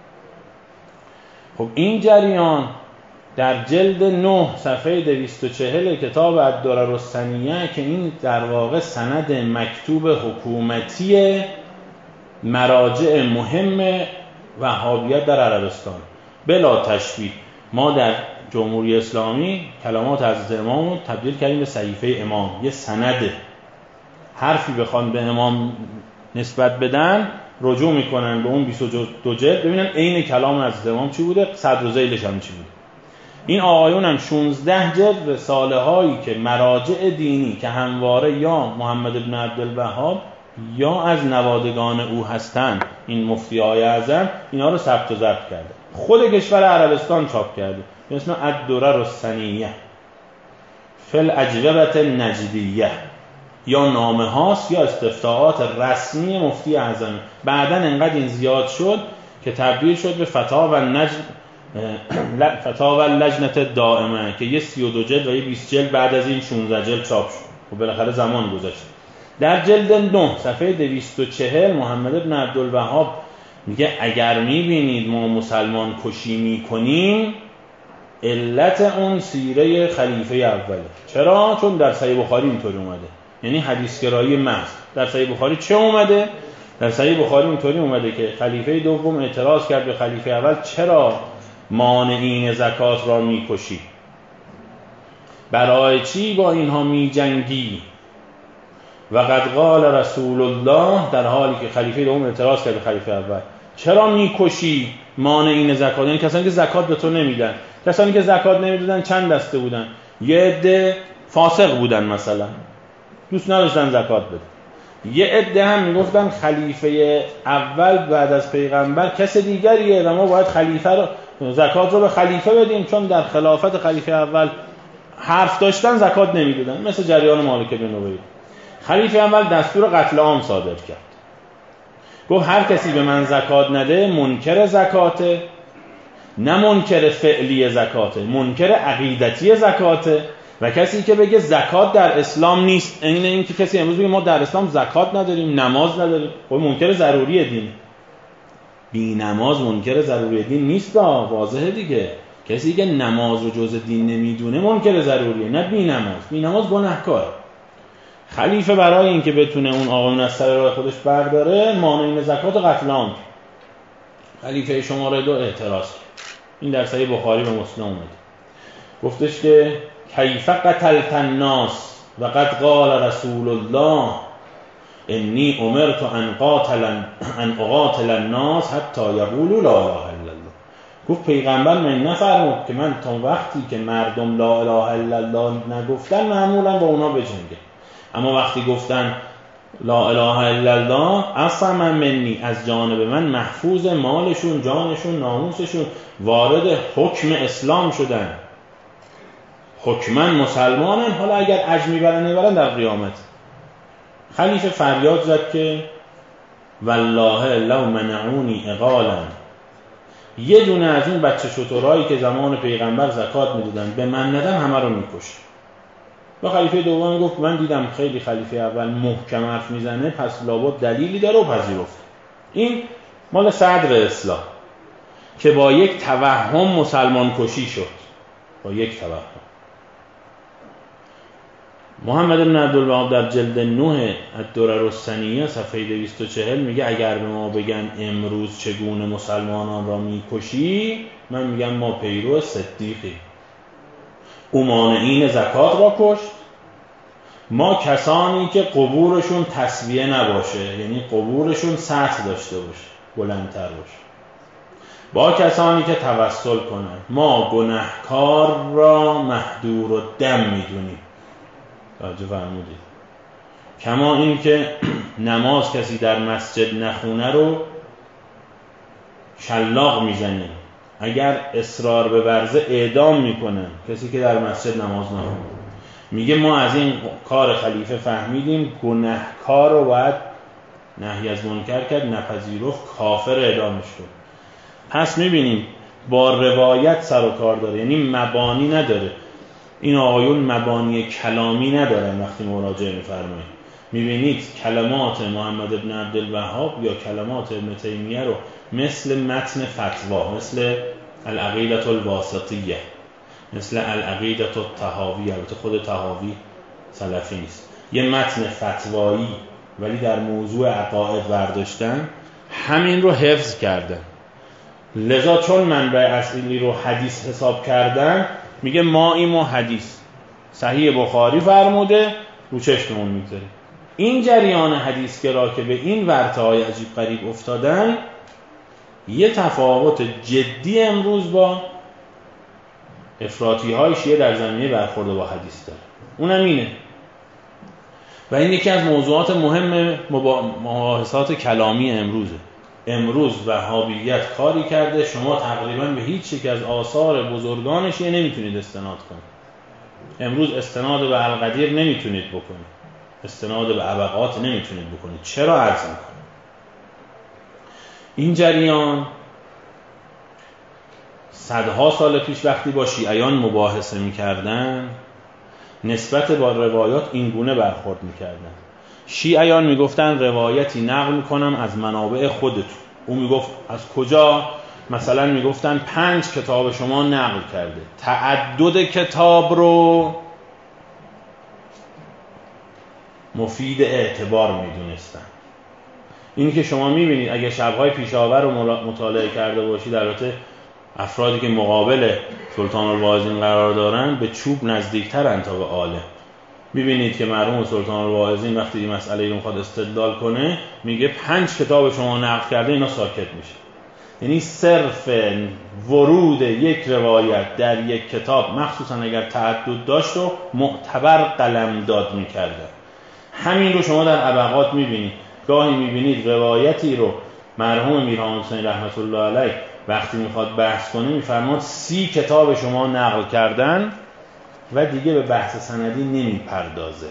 خب این جریان در جلد 9 صفحه 240 کتاب الدرر الثنیه که این در واقع سند مکتوب حکومتی مراجع مهم وهابیت در عربستان، بلا تشبیه ما در جمهوری اسلامی کلمات حضرت امام رو تبدیل کردیم به صحیفه امام، یه سند، حرفی بخوان به امام نسبت بدن رجوع میکنن به اون 22 جلد ببینن عین کلام حضرت امام چی بوده، صدر و ذیلش هم چی بوده. این آقایون هم 16 جلد رساله هایی که مراجع دینی که همواره یا محمد بن عبدالوهاب یا از نوادگان او هستند، این مفتیای اعظم، اینا رو ثبت و ضبط کرده، خود کشور عربستان چاپ کرده به اسم الدرر الثنیه فی الاجوبه النجدیه، یا نامه هاست یا استفتاءات رسمی مفتی اعظم. بعدن انقدر این زیاد شد که تبدیل شد به فتاوی اللجنه دائمه که یه 32 جلد و یه 20 جلد بعد از این 16 جلد چاپ شد. خب بالاخره زمان گذشت. در جلد 9 صفحه 240 محمد بن عبدالوهاب میگه اگر میبینید ما مسلمان کشی میکنیم علت اون سیره خلیفه اوله. چرا؟ چون در صحیح بخاری اینطوری اومده، یعنی حدیث گرایی محض. در صحیح بخاری چه اومده؟ در صحیح بخاری اینطوری اومده که خلیفه دوم اعتراض کرد به خلیفه اول چرا مانعین زکات را میکشی؟ برای چی با اینها میجنگی؟ و قد قال رسول الله، در حالی که خلیفه دوم اعتراض کرد به خلیفه اول چرا میکشی مانعین زکات؟ یعنی کسانی که زکات به تو نمیدن. کسانی که زکات نمیدادن چند دسته بودن؟ یه عده فاسق بودن، مثلا دوست نداشتن زکات بده. یه عده هم میگفتن خلیفه اول بعد از پیغمبر کس دیگریه و ما باید خلیفه رو زکات رو به خلیفه بدیم، چون در خلافت خلیفه اول حرف داشتن زکات نمیدادن، مثل جریان مالک بن نویر. خلیفه اول دستور قتل عام صادر کرد، گفت هر کسی به من زکات نده منکر زکاته، نه منکر فعلی زکاته، منکر عقیدتی زکاته. و کسی که بگه زکات در اسلام نیست، این که کسی امروز بگه ما در اسلام زکات نداریم، نماز نداریم، خب منکر ضروری دینه. بی نماز منکر ضروری دین نیست، واضحه دیگه. کسی که نماز رو جز دین نمیدونه منکر ضروریه، نه بی نماز. بی نماز گناهکار. خلیفه برای اینکه بتونه اون آقایون از سر راه خودش برداره، مانعین زکات قتل عام. خلیفه شماره 2 اعتراض کرد. این در صحیح بخاری و مسلم اومده. گفتش که کیف قتلت الناس و قد قال رسول الله انی امرت ان اقاتل الناس حتی یقولوا لا اله الا الله. گفت پیغمبر من نفرمود که من تا وقتی که مردم لا اله الا الله نگفتن معمولا با اونا بجنگم، اما وقتی گفتن لا اله الا الله اصلا منی، از جانب من محفوظ، مالشون، جانشون، ناموسشون، وارد حکم اسلام شدن، حکما مسلمانن. حالا اگر اجر میبرن در قیامت. خلیفه فریاد زد که والله لو منعونی اقالا، یه دونه از این بچه شترهایی که زمان پیغمبر زکات میدادن به من ندم همه رو میکشت. و خلیفه دوم گفت من دیدم خیلی خلیفه اول محکم حرف میزنه، پس لابد دلیلی داره و پذیرفت. این مال صدر اصلاح که با یک توهم مسلمان کشی شد، با یک توهم. محمد بن عبدالوهاب در جلد 9 الدرر الثنیه صفحه 240 میگه اگر به ما بگن امروز چگونه مسلمانان را میکشی، من میگم ما پیرو صدیقی. او مانعین زکات را کشت، ما کسانی که قبورشون تسویه نباشه، یعنی قبورشون سطح داشته باشه، بلندتر باشه، با کسانی که توسل کنن. ما گناهکار را محدور و دم میدونیم. توجه فرمودید. کما این که نماز کسی در مسجد نخونه رو شلاق میزنیم، اگر اصرار به ورزه اعدام میکنن کسی که در مسجد نماز نخونه. میگه ما از این کار خلیفه فهمیدیم گناهکار رو باید نهی از منکر کرد، نپذیرفت، کافر اعدامش کرد. پس میبینیم با روایت سر و کار داره، یعنی مبانی نداره. این آقایون مبانی کلامی ندارن. وقتی مراجعه میفرمایید میبینید کلمات محمد بن عبدالوهاب یا کلمات ابن تیمیه رو مثل متن فتوا، مثل العقیدة الواسطیه، مثل العقیدة الطحاوی، البته خود طحاوی سلفی نیست، یه متن فتوایی ولی در موضوع عقاید برداشتن، همین رو حفظ کردن. لذا چون منبع اصلی رو حدیث حساب کردن، میگه ما این حدیث صحیح بخاری فرموده، رو چشممون میگذاریم. این جریان حدیث که را که به این ورطه‌های عجیب غریب افتادن، یه تفاوت جدی امروز با افراطی‌های شیعه در زمینه برخورد با حدیث داره. اونم اینه. و این یکی از موضوعات مهم مباحثات کلامی امروزه. امروز وهابیت کاری کرده شما تقریبا به هیچ یک از آثار بزرگان شیعه نمیتونید استناد کنید. امروز استناد به القدیر نمیتونید بکنید، استناد به ابقات نمیتونید بکنید. چرا عرض میکنم؟ این جریان صدها سال پیش وقتی با شیعیان مباحثه میکردن، نسبت با روایات این گونه برخورد میکردن. شیعیان میگفتن روایتی نقل میکنم از منابع خودتون. او میگفت از کجا؟ مثلا میگفتن 5 کتاب شما نقل کرده. تعدد کتاب رو مفید اعتبار میدونستن. این که شما میبینید اگه شبهای پیشاور رو مطالعه کرده باشید، البته افرادی که مقابل سلطان الواعظین قرار دارن به چوب نزدیکترن تا به آله. میبینید که مرحوم سلطان الواعظین وقتی این مسئله رو میخواد استدلال کنه، میگه 5 کتاب شما نقل کرده، اینا ساکت میشه. یعنی صرف ورود یک روایت در یک کتاب، مخصوصا اگر تعدد داشت، و معتبر قلمداد میکردن. همین رو شما در ابقات میبینید. گاهی میبینید روایتی رو مرحوم میرحمد حسین رحمت الله علیه وقتی میخواد بحث کنه میفرماد 30 کتاب شما نقل کردن و دیگه به بحث سندی نمیپردازه.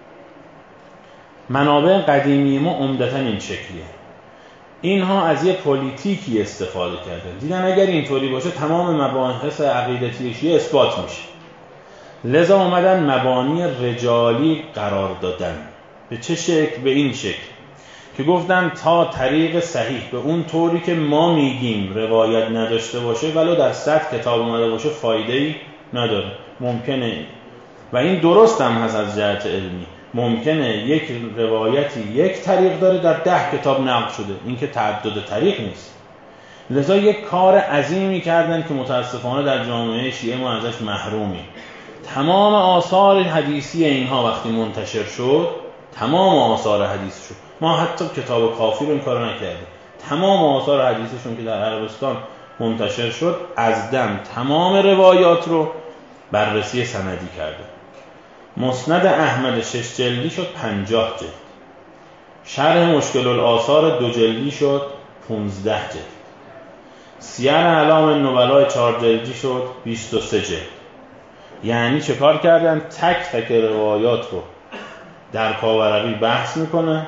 منابع قدیمی ما عمدتاً این شکلیه. اینها از یه پلیتیکی استفاده کردن، دیدن اگر اینطوری باشه تمام مباحث عقیدتی شیعه اثبات میشه. لذا اومدن مبانی رجالی قرار دادن. به چه شکل؟ به این شکل که گفتن تا طریق صحیح به اون طوری که ما میگیم روایت نداشته باشه ولو در 100 کتاب اومده باشه فایده‌ای نداره. ممکنه و این درست هم هست از جهت علمی، ممکنه یک روایتی یک طریق داره در 10 کتاب نقل شده، این که تعدد طریق نیست. لذا یک کار عظیمی کردن که متاسفانه در جامعه شیعه ما ازش محرومیم. تمام آثار حدیثی اینها وقتی منتشر شد، تمام آثار حدیثشون، ما حتی کتاب کافی رو این کارو نکردیم، تمام آثار حدیثشون که در عربستان منتشر شد از دم تمام روایات رو بررسی سندی کرده. مسند احمد 6 جلدی شد 50 جلد، شرح مشکل الآثار 2 جلدی شد 15 جلد، سیر اعلام النبلاء 4 جلدی شد 23 جلد. یعنی چه کار کردن؟ تک تک روایات رو در پاورقی بحث میکنه،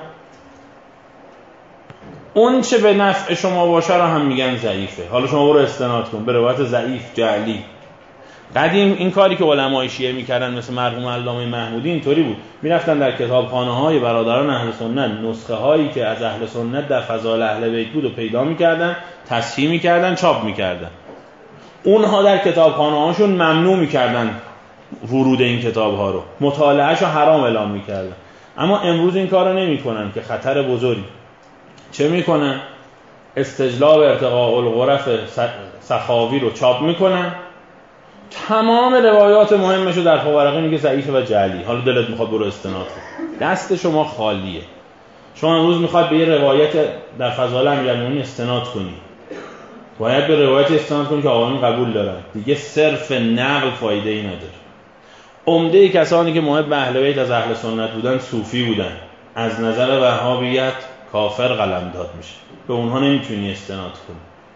اون چه به نفع شما باشه رو هم میگن ضعیفه، حالا شما برو استناد کن به روایت ضعیف جعلی. قدیم این کاری که علمای شیعه میکردن مثل مرحوم علامه محمودی اینطوری بود، میرفتن در کتابخانه‌های برادران اهل سنت نسخه هایی که از اهل سنت در فضائل اهل بیت بود و پیدا میکردن، تصحیح میکردن، چاپ میکردن. اونها در کتابخانه‌هاشون ممنوع میکردن ورود این کتاب‌ها رو، مطالعه‌شو حرام اعلام میکردن. اما امروز این کارو نمیکنن که خطر بزرگی. چه میکنن؟ استجلاب ارتقاء الغرف سخاوی رو چاپ میکنن، تمام روایات مهمش رو در پاورقی میگه ضعیفه و جعلی. حالا دلت میخواد برو استناد کن، دست شما خالیه. شما امروز میخواد به یه روایت در فضائل امیرالمومنین استناد کنی، باید به روایت استناد کنی که آقایون قبول دارن. دیگه صرف نقل فایده ای نداره. عمده کسانی که محب اهل بیت از اهل سنت بودن صوفی بودن، از نظر وهابیت کافر قلمداد میشه، به اونها نمیتونی استناد کنی.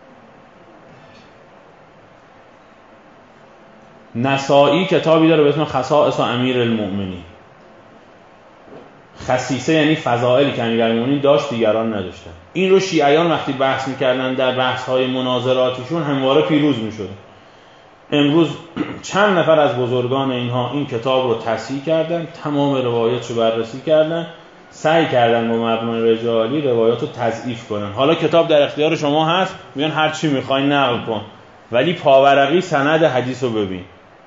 نسائی کتابی داره به اسم خصائص امیرالمؤمنین. خصیصه یعنی فضائلی که امیرالمؤمنین داشت دیگران نداشتن. این رو شیعیان وقتی بحث میکردن در بحث‌های مناظراتیشون همواره پیروز میشد. امروز چند نفر از بزرگان اینها این کتاب رو تصحیح کردن، تمام روایاتش رو بررسی کردن، سعی کردن با مبنای رجالی روایات رو تضعیف کنن. حالا کتاب در اختیار شما هست، میگن هر چی میخوای نقل کن، ولی پاورقی سند حدیث رو ببین.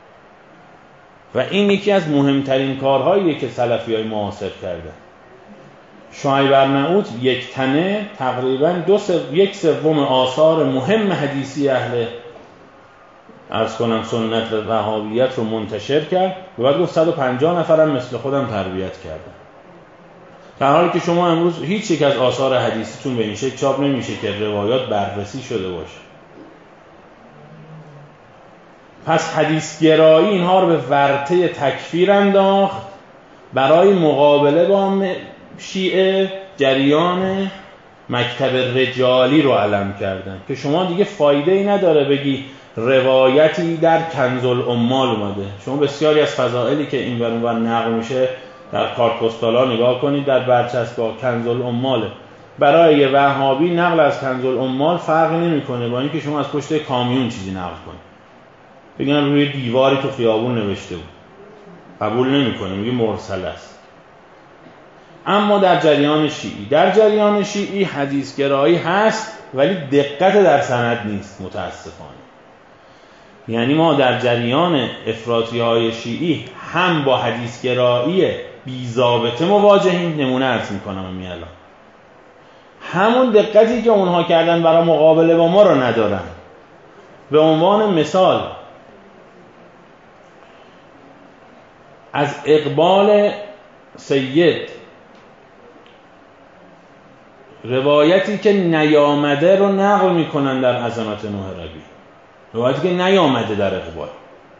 و این یکی از مهمترین کارهاییه که سلفیای معاصر کردن. شعیب ارناؤوط یک تنه تقریباً 1/3 آثار مهم حدیثی اهل عرض کنم سنت و وهابیت رو منتشر کرد و بعد گفت 150 نفرم مثل خودم تربیت کردن. در حالی که شما امروز هیچ یک از آثار حدیثیتون به این شکل چاپ نمیشه که روایات بررسی شده باشه. پس حدیثگرایی اینها رو به ورطه تکفیر انداخت. برای مقابله با شیعه جریان مکتب رجالی رو علم کردن که شما دیگه فایده ای نداره بگی روایتی در کنز العمال اومده. شما بسیاری از فضائلی که این ور اون ور نقل میشه در کارت پستالا نگاه کنید، در برچسب‌ها کنز العماله. برای وهابی نقل از کنز العمال فرق نمیکنه با اینکه شما از پشت کامیون چیزی نقل کنید، بگن روی دیواری تو خیابون نوشته بود، قبول نمیکنه، میگه مرسل است. اما در جریان شیعی حدیثگرایی هست ولی دقت در سند نیست متاسفانه. یعنی ما در جریان افراطی‌های شیعی هم با حدیثگرایی بی ضابطه مواجهیم، نمونه عرض میکنم همین الان. همون دقتی که اونها کردن برای مقابله با ما رو ندارن. به عنوان مثال از اقبال سید روایتی که نیامده رو نقل میکنن در عظمت نوح ربیع، روایتی که نیامده در اقبال.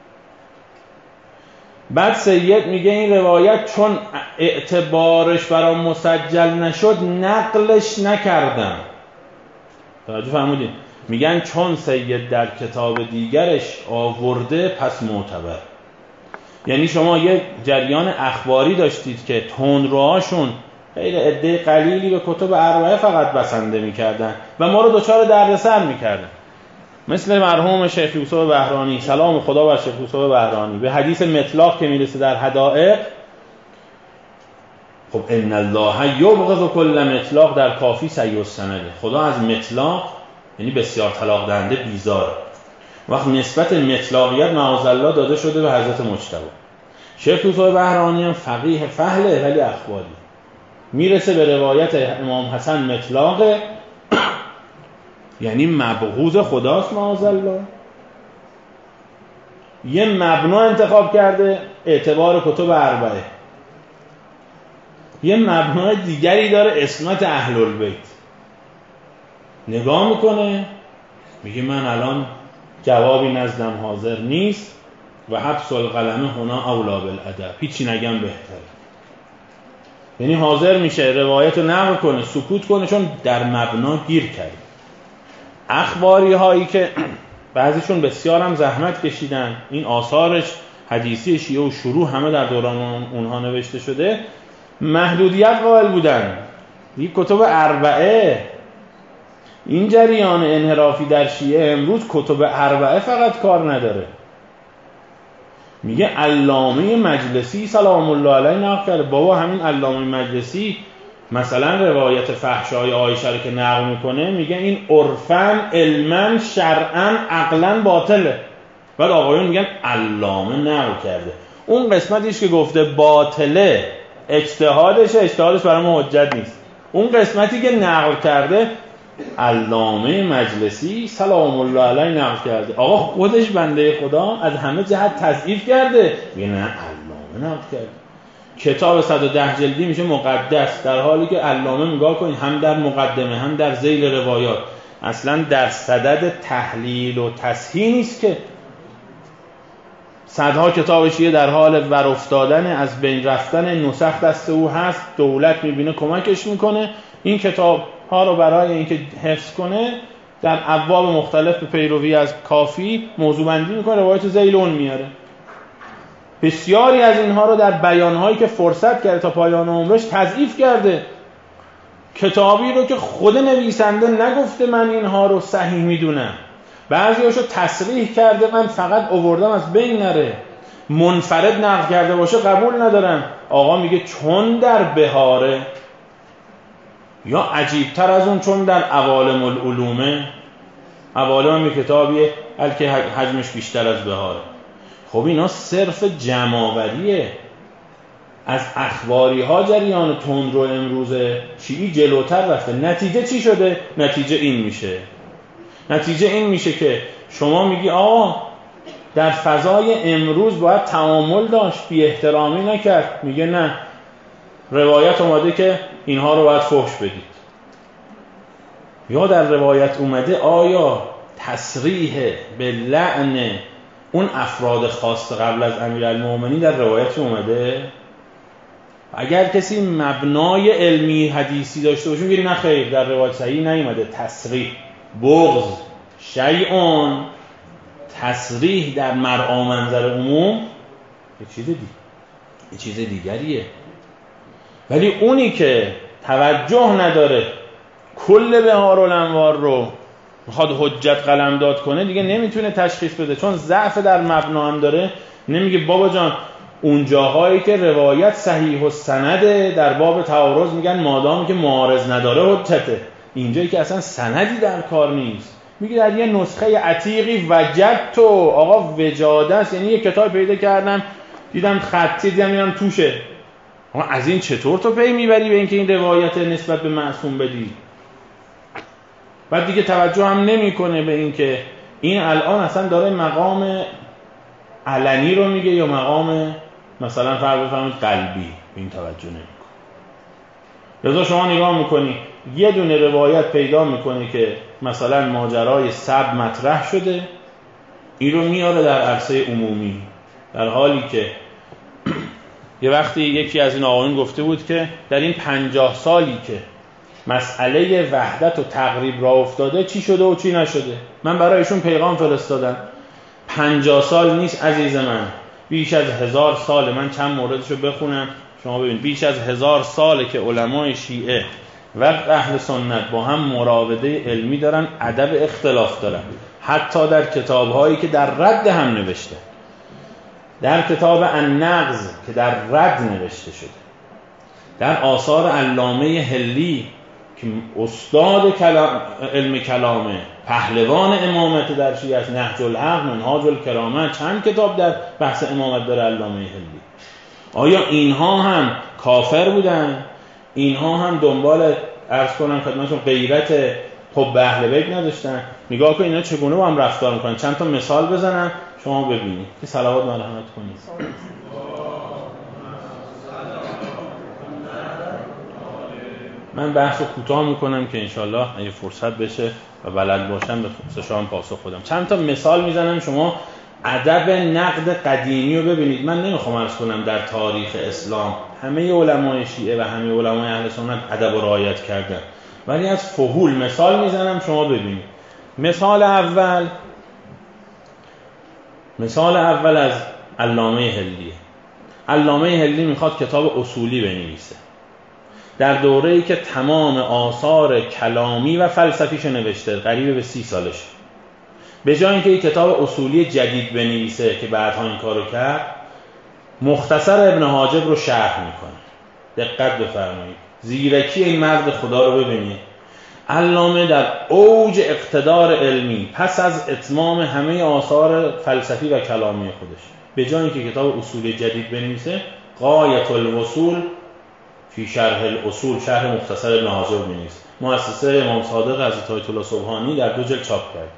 بعد سید میگه این روایت چون اعتبارش برام مسجل نشد نقلش نکردم. توجه فرمودین؟ میگن چون سید در کتاب دیگرش آورده پس معتبر. یعنی شما یه جریان اخباری داشتید که تندروهاشون خیلی عده قلیلی به کتب اربعه فقط بسنده میکردن و ما رو دچار دردسر میکردن، مثل مرحوم شیخ یوسف بهرانی، سلام خدا بر شیخ یوسف بهرانی، به حدیث مطلق که میرسه در حدائق خب ان الله یبغض کل مطلاق در کافی صحیح السنده، خدا از مطلاق یعنی بسیار طلاق دهنده بیزاره. وقت نسبت مطلاقیت معاذالله داده شده به حضرت مجتبی. شیخ توفیق بهرانی هم فقیه فهله ولی اخباری، میرسه به روایت امام حسن مطلاقه یعنی مبغوض خداست معاذالله. یه مبنا انتخاب کرده اعتبار کتب اربعه، یه مبنای دیگری داره اسمت اهل البیت. نگاه میکنه میگه من الان جوابی نزدم حاضر نیست و حبس القلم هنا اولا بالادب، هیچی نگم بهتره. یعنی حاضر میشه روایت رو نقل کنه، سکوت کنه، چون در مبنا گیر کرد. اخباری هایی که بعضیشون بسیار هم زحمت کشیدن، این آثارش حدیثی شیعه و شروع همه در دوران اونها نوشته شده، محدودیت قائل بودن. یک کتب اربعه، این جریان انحرافی در شیعه امروز کتب اربعه فقط کار نداره. میگه علامه مجلسی سلام الله علیه نقل کرده. بابا همین علامه مجلسی مثلا روایت فحشای عایشه رو که نقل میکنه میگه این عرفاً علماً شرعاً عقلاً باطله، بعد آقایون میگن علامه نقل کرده. اون قسمتیش که گفته باطله اجتهادش برای ما حجت نیست. اون قسمتی که نقل کرده علامه مجلسی سلام الله علیه نقل کرده. آقا خودش بنده خدا از همه جهت تضعیف کرده، میگه نه علامه نقل کرده. کتاب 110 جلدی میشه مقدس، در حالی که علامه نگاه کنید هم در مقدمه هم در ذیل روایات اصلا در صدد تحلیل و تصحیح نیست که. صدها کتاب شیعه در حال ور افتادن، از بین رفتن نسخ دست او هست، دولت میبینه کمکش میکنه این کتاب ها رو برای اینکه حفظ کنه در ابواب مختلف به پیروی از کافی موضوع بندی میکنه، روایت ذیل اون میاره. بسیاری از اینها رو در بیانهایی که فرصت کرده تا پایان عمرش تضعیف کرده. کتابی رو که خود نویسنده نگفته من اینها رو صحیح میدونم، بعضیاشو تصریح کرده من فقط آوردم از بین نره، منفرد نقل کرده باشه قبول ندارم. آقا میگه چون در بهاره، یا عجیبتر از اون چون در عوالم العلومه. عوالم هم کتابیه که حجمش بیشتر از بهاره. خب اینا صرف جمع‌آوریه. از اخباری ها جریان تند رو امروز شیعی جلوتر رفته. نتیجه چی شده؟ نتیجه این میشه که شما میگی آقا در فضای امروز باید تعامل داشت، بی احترامی نکرد. میگه نه، روایت اومده که اینها رو باید فحش بدید. یا در روایت اومده آیا تصریح به لعن اون افراد خاص قبل از امیرالمومنین در روایت اومده؟ اگر کسی مبنای علمی حدیثی داشته باشه میگه نه خیر، در روایت صحیح نیومده تصریح. بغض شیعون، تصریح در مرعا منظر عموم یه چیز دیگریه. ولی اونی که توجه نداره کل بهار الانوار رو میخواد حجت قلمداد کنه دیگه نمیتونه تشخیص بده، چون ضعف در مبنا هم داره. نمیگه بابا جان اون جاهایی که روایت صحیح السنده در باب تعارض میگن مادامی که معارض نداره حجته، اینجایی که اصلا سندی در کار نیست میگه در یه نسخه عتیقی وجدت. آقا وجاده است یعنی یه کتاب پیدا کردم دیدم خطی، دیدم توشه. اما از این چطور تو پی میبری به اینکه این روایت نسبت به معصوم بدی؟ بعد دیگه توجه هم نمیکنه به اینکه این الان اصلا داره مقام علنی رو میگه یا مقام مثلا فرض بفرمایید قلبی، به این توجه نمیکنه. لذا شما نگاه میکنی یه دونه روایت پیدا میکنه که مثلا ماجرای سب مطرح شده، این رو میاره در عرصه عمومی، در حالی که یه وقتی یکی از این آقایون گفته بود که در این 50 سالی که مسئله وحدت و تقریب را افتاده چی شده و چی نشده. من برایشون پیغام فرستادم 50 سال نیست عزیز من، بیش از 1000 ساله. من چند موردشو بخونم شما ببین. بیش از 1000 ساله که علمای شیعه و اهل سنت با هم مراوده علمی دارن، ادب اختلاف دارن، حتی در کتاب‌هایی که در رد هم نوشته. در کتاب النقض که در رد نوشته شده، در آثار علامه هلی که استاد علم کلامه، پهلوان امامت در شیعه است، نهج الحق، منهاج الکرامه، چند کتاب در بحث امامت داره علامه هلی. آیا اینها هم کافر بودن؟ اینها هم دنبال عرض کنم خدمتتون غیرت حب اهل بیت نداشتن؟ نگاه کن اینا چگونه با هم رفتار میکنن. چند تا مثال بزنم شما ببینید که صلوات مرحمت کنید. من بحث رو کوتاه میکنم که انشالله اگه فرصت بشه و بلد باشم به پرسشام پاسخ بدم. چند تا مثال میزنم شما ادب نقد قدیمی رو ببینید. من نمیخوام عرض کنم در تاریخ اسلام همه علمای شیعه و همه علمای اهل سنت ادب رو رعایت کردن، ولی از فحول مثال میزنم شما ببینید. مثال اول از علامه هلیه. علامه هلی میخواد کتاب اصولی بنویسه در دوره‌ای که تمام آثار کلامی و فلسفیش نوشته، قریب به 30 سالشه. به جای اینکه یک کتاب اصولی جدید بنویسه که بعدها این کارو کرد، مختصر ابن حاجب رو شرح میکنه. دقت بفرمایید، زیرکی این مرد خدا رو ببینید. علامه در اوج اقتدار علمی پس از اتمام همه آثار فلسفی و کلامی خودش، به جای اینکه کتاب اصولی جدید بنویسه، غایت الوصول فی شرح الاصول، شرح مختصر ابن حاجب بنویسه. مؤسسه امام صادق حضرت آیت الله سبحانی در 2 جلد چاپ کرد.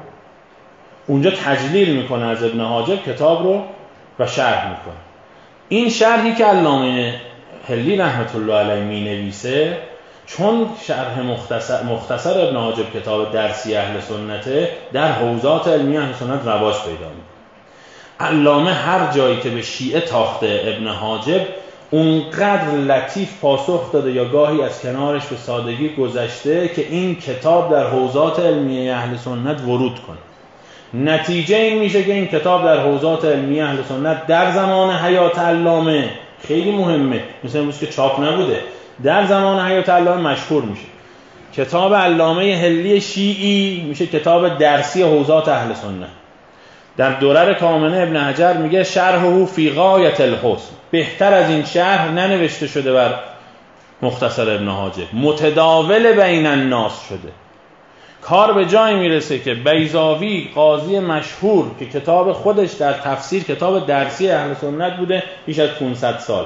اونجا تجلیل میکنه از ابن حاجب کتاب رو و شرح میکنه. این شرحی که علامه هلی رحمت الله علیه مینویسه، چون شرح مختصر ابن حاجب کتاب درسی اهل سنته، در حوزات علمی اهل سنت رواج پیدا میکنه. علامه هر جایی که به شیعه تاخته ابن حاجب، اونقدر لطیف پاسخ داده یا گاهی از کنارش به سادگی گذشته که این کتاب در حوزات علمی اهل سنت ورود کنه. نتیجه این میشه که این کتاب در حوزات علمی اهل سنت در زمان حیات علامه، خیلی مهمه، مثل امروز که چاپ نبوده، در زمان حیات علامه مشهور میشه. کتاب علامه هلی شیعی میشه کتاب درسی حوزات اهل سنت. در درر کامنه ابن حجر میگه شرحه فی غایت الحسن، بهتر از این شرح ننوشته شده بر مختصر ابن حاجب، متداول بین الناس شده. کار به جایی میرسه که بیضاوی قاضی مشهور که کتاب خودش در تفسیر کتاب درسی اهل سنت بوده بیش از 500 سال،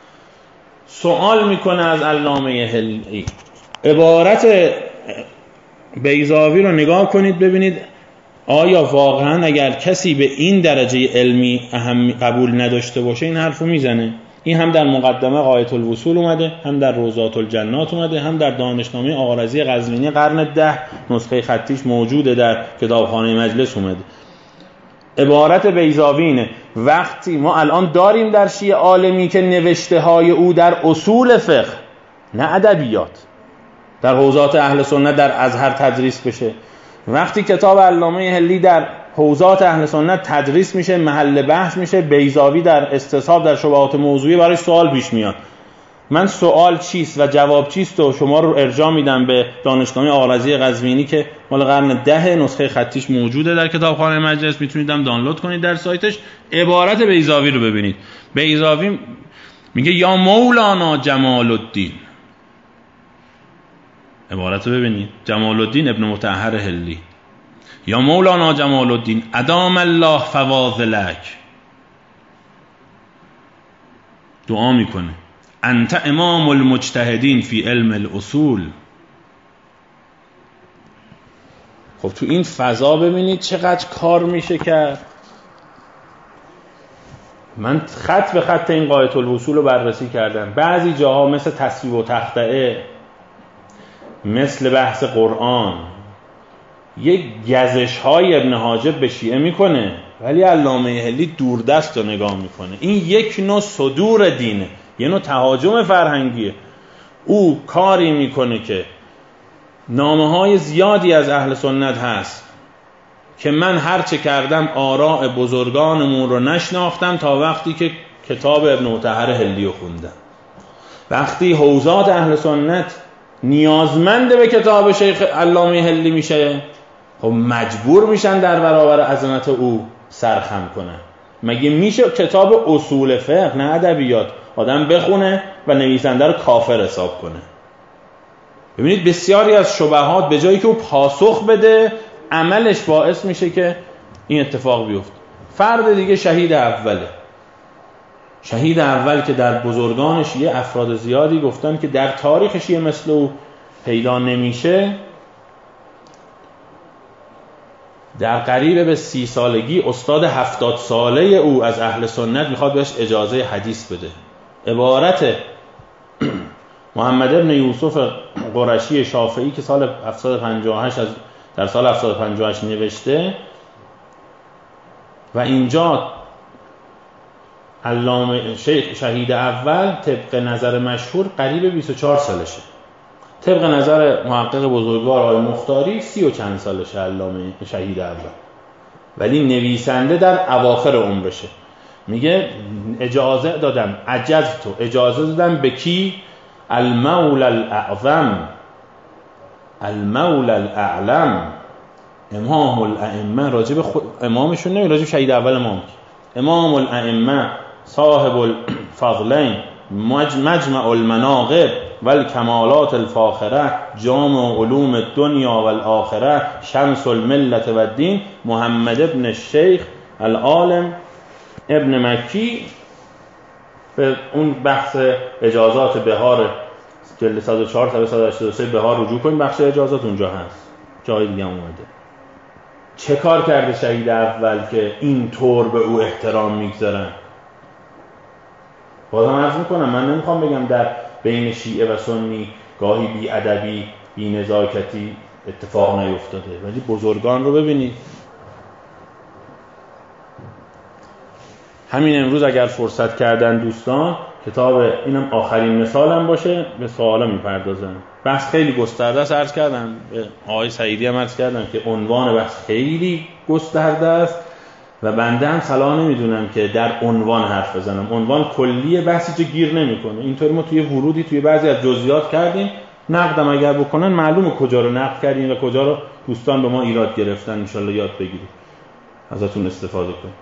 سوال میکنه از علامه هلی. عبارت بیضاوی رو نگاه کنید ببینید آیا واقعا اگر کسی به این درجه علمی قبول نداشته باشه این حرفو میزنه؟ این هم در مقدمه غایت الوصول اومده، هم در روضات الجنات اومده، هم در دانشنامه آقا رضی قزوینی قرن 10 نسخه خطیش موجوده، در کتابخانه مجلس اومده. عبارت بیضاوی اینه: وقتی ما الان داریم در شیعه عالمی که نوشته های او در اصول فقه، نه ادبیات، در حوزات اهل سنت در ازهر تدریس بشه، وقتی کتاب علامه هلی در حوزات اهل سنت تدریس میشه، محل بحث میشه، بیضاوی در استصحاب در شبهات موضوعی براش سوال پیش میاد. من سوال چیست و جواب چیست و شما رو ارجاع میدم به دانشنامه آقا رضی قزوینی که مال قرن 10 نسخه خطیش موجوده در کتابخانه مجلس، میتونید هم دانلود کنید در سایتش. عبارت بیضاوی رو ببینید. بیضاوی میگه یا مولانا جمال الدین، عبارت رو ببینید، جمال الدین ابن مطهر هلی، یا مولانا جمال الدین ادام الله فواضلک، دعا میکنه انت امام المجتهدین فی علم الاصول. خب تو این فضا ببینید چقدر کار میشه کرد. من خط به خط این غایت الوصول رو بررسی کردم. بعضی جاها مثل تصویب و تخطئه، مثل بحث قرآن، یک گزش های ابن حاجب به شیعه میکنه، ولی علامه هلی دوردست رو نگاه میکنه. این یک نوع صدور دینه، یه نوع تهاجم فرهنگیه. او کاری میکنه که نامه های زیادی از اهل سنت هست که من هرچه کردم آراء بزرگانمون رو نشناختم تا وقتی که کتاب ابن مطهر هلی رو خوندم. وقتی حوزات اهل سنت نیازمند به کتاب شیخ علامه هلی میشه، خب مجبور میشن در برابر عظمت او سرخم کنن. مگه میشه کتاب اصول فقه، نه ادبیات، آدم بخونه و نویسنده رو کافر حساب کنه. ببینید بسیاری از شبهات به جایی که او پاسخ بده، عملش باعث میشه که این اتفاق بیفته. فرد دیگه شهید اوله. شهید اول که در بزرگان شیعه افراد زیادی گفتن که در تاریخ شیعه مثل او پیدا نمیشه، در قریب به 30 سالگی استاد 70 ساله او از اهل سنت میخواد بهش اجازه حدیث بده. عبارت محمد ابن یوسف قرشی شافعی که سال 758 در سال 758 نوشته و اینجا علامه شیخ شهید اول طبق نظر مشهور قریب 24 سالشه. طبق نظر محقق بزرگوار آقای مختاری 30 و چند سالشه علامه شهید اول، ولی نویسنده در اواخر عمرشه. میگه اجازه دادم، اجازه دادم به کی؟ المولى الاعظم، المولى الاعلم، امام الائمه. راجب خود امامشون نمی، راجب شهید اول امام الائمه صاحب الفضلین مجمع المناقب والکمالات الفاخره جامع علوم الدنیا والآخره شمس الملت و الدین محمد ابن الشیخ العالم ابن مکی. به اون بحث اجازات بهار جلد 104 تا 183 بهار رجوع کنید، بخش اجازات اونجا هست، جای دیگه اومده. چه کار کرده شهید اول که این طور به او احترام میگذارن؟ بازم عرض میکنم من نمیخوام بگم در بین شیعه و سنی گاهی بی ادبی بی نزاکتی اتفاق نیفتاده، ولی بزرگان رو ببینید. همین امروز اگر فرصت کردن دوستان، کتاب اینم آخرین مثالم باشه، به سوالا میپردازم. بحث خیلی گسترده است، عرض کردم به آقای سعیدی هم عرض کردم که عنوان بحث خیلی گسترده است و بنده هم صلاح نمیدونم که در عنوان حرف بزنم. عنوان کلیه بحثی چه گیر نمیکنه. اینطوری ما توی ورودی توی بعضی از جزئیات کردیم، نقدم اگر بکنن معلومه کجا رو نقد کردیم و کجا رو دوستان به ما ایراد گرفتن. ان شاءالله یاد بگیرید، ازتون استفاده کنید.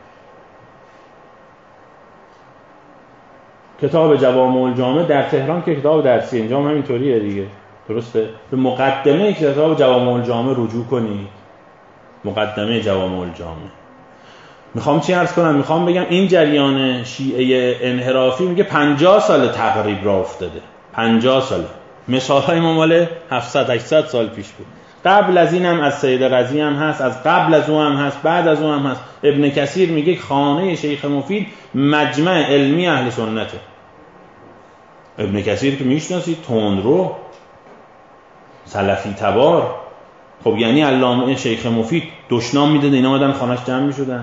کتاب جوامع الجامع در تهران که کتاب درسی، اینجا هم همینطوریه دیگه، درسته؟ به مقدمه کتاب جوامع الجامع رجوع کنید. مقدمه جوامع الجامع. میخوام چی عرض کنم؟ میخوام بگم این جریان شیعه انحرافی میگه 50 سال تقریب را افتاده. 50 سال. مثالهای ما مال 700 800 سال پیش بود. قبل از این هم از سید رضی هم هست، از قبل از اون هم هست، بعد از اون هم هست. ابن کثیر میگه خانه شیخ مفید مجمع علمی اهل سنته. ابن کثیر که میشناسید، تندرو، سلفی تبار. خب یعنی علامه شیخ مفید دشنام میداد اینا اومدن خانه‌اش جمع میشدن.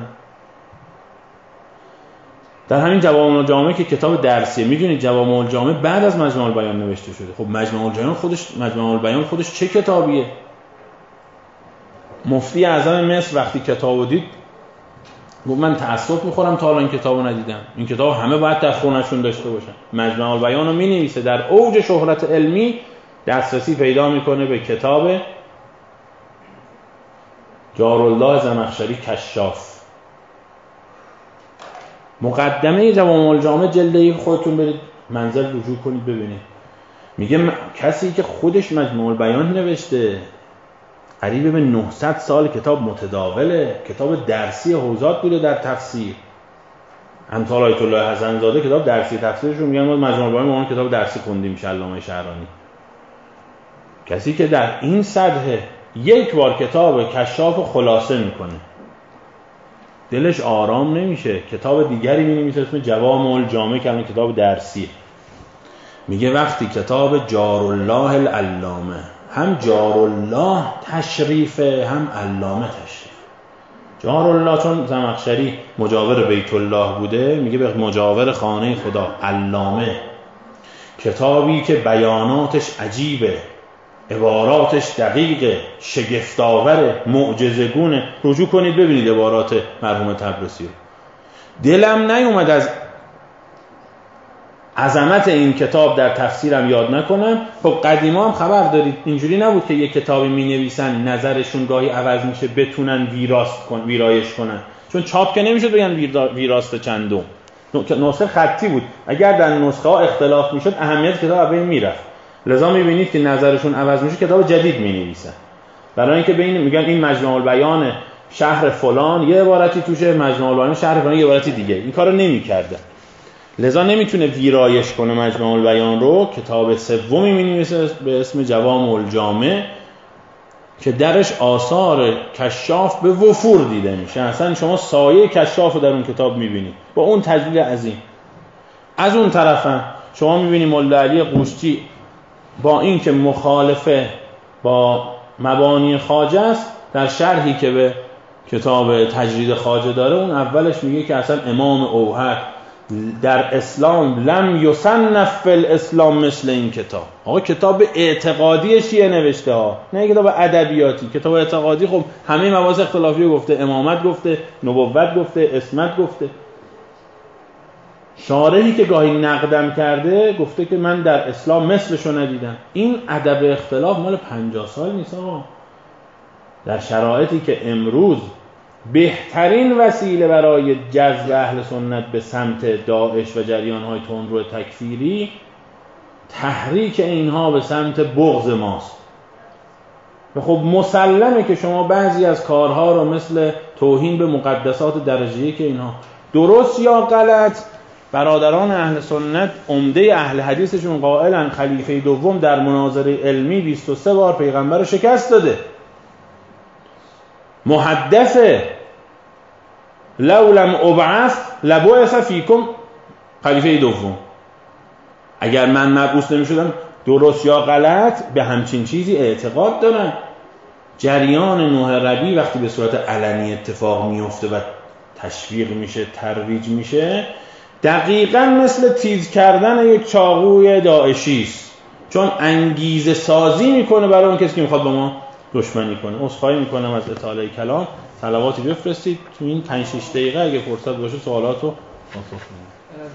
در همین جوامع الجامع که کتاب درسیه، میدونید جوامع الجامع بعد از مجمع البیان نوشته شده. خب مجمع البیان خودش چه کتابیه؟ مفتی اعظم مصر وقتی کتابو دید گفت من تأسف میخورم تا الان کتابو ندیدم. این کتاب همه باید در خونه‌شون داشته باشن. مجمع البیان رو مینویسه، در اوج شهرت علمی دسترسی پیدا میکنه به کتاب جارالله زمخشری کشاف. مقدمه جوامع الجامع جلد خودتون برید منزل رجوع کنید ببینید. میگه کسی که خودش مجمع البیان نوشته، قریب به 900 سال کتاب متداوله، کتاب درسی حوزات بوده در تفسیر. امثال آیت الله حسن زاده کتاب درسی تفسیرشون میگن ما مجمع البیان ما کتاب درسی خوندیم علامه شعرانی. کسی که در این سطح یک بار کتاب کشاف خلاصه میکنه دلش آرام نمیشه، کتاب دیگری مینویسه اسم جوامع الجامع که همین کتاب درسیه. میگه وقتی کتاب جارالله العلامه، هم جارالله تشریفه هم علامه تشریف. جارالله چون زمخشری مجاور بیت الله بوده، میگه به مجاور خانه خدا. علامه کتابی که بیاناتش عجیبه، عباراتش دقیقه، شگفت‌آوره، معجزه‌گونه. رجوع کنید ببینید عبارات مرحوم طبرسی رو. دلم نیومد از عظمت این کتاب در تفسیرم یاد نکنم. خب قدیما هم خبر دارید اینجوری نبود که یک کتابی می‌نویسن نظرشون گاهی عوض میشه بتونن ویرایش کنن، چون چاپ که نمیشه بگن ویراست چندم. نسخه خطی بود. اگر در نسخه ها اختلاف میشد اهمیت کتاب از بین میرفت. لذا میبینید که نظرشون عوض میشه کتاب جدید مینویسن. برای اینکه ببین میگن این مجموع البیان شهر فلان یه عبارتی توشه، مجموع البیان شهر فلان یه عبارتی دیگه. این کارو نمیکردن. لذا نمیتونه ویرایش کنه مجموع البیان رو. کتاب سومی مینویسه به اسم جوامع الجامع که درش آثار کشاف به وفور دیده میشه. اصلا شما سایه کشاف رو در اون کتاب میبینید با اون تجلیل عظیم. از اون طرفم شما میبینید مولا علی قوشچی با این که مخالفه با مبانی خواجه است، در شرحی که به کتاب تجرید خواجه داره اون اولش میگه که اصلا امام اوحد در اسلام لم یصنف فی الاسلام مثل این کتاب. آقا کتاب اعتقادی شیعه نوشته ها، نه کتاب ادبیاتی. کتاب اعتقادی خب همه مباحث اختلافی رو گفته، امامت گفته، نبوت گفته، اسمت گفته. شارحی که گاهی نقدم کرده گفته که من در اسلام مثلشو ندیدم. این ادب اختلاف مال 50 سال نیست آقا. در شرایطی که امروز بهترین وسیله برای جذب اهل سنت به سمت داعش و جریان‌های تندرو تکفیری تحریک اینها به سمت بغض ماست. و خب مسلمه که شما بعضی از کارها رو مثل توهین به مقدسات درجه‌ای که اینها درست یا غلط، برادران اهل سنت عمده اهل حدیثشون قائلن خلیفه دوم در مناظره علمی 23 بار پیغمبر رو شکست داده. محدثه لو لم ابعث لبعث فیکم خلیفه دوم. اگر من مبعوث نمی‌شدم، درست یا غلط به همچین چیزی اعتقاد دارن. جریان نوح ربیع وقتی به صورت علنی اتفاق میفته و تشویق میشه، ترویج میشه، دقیقاً مثل تیز کردن یک چاقوی داعشی است. چون انگیزه سازی میکنه برای اون کسی که میخواد با ما دشمنی کنه. عذرخواهی میکنم از اطاله کلام. صلواتی بفرستید تو این 5-6 دقیقه اگه فرصت باشه سوالاتو پاسخ بدید.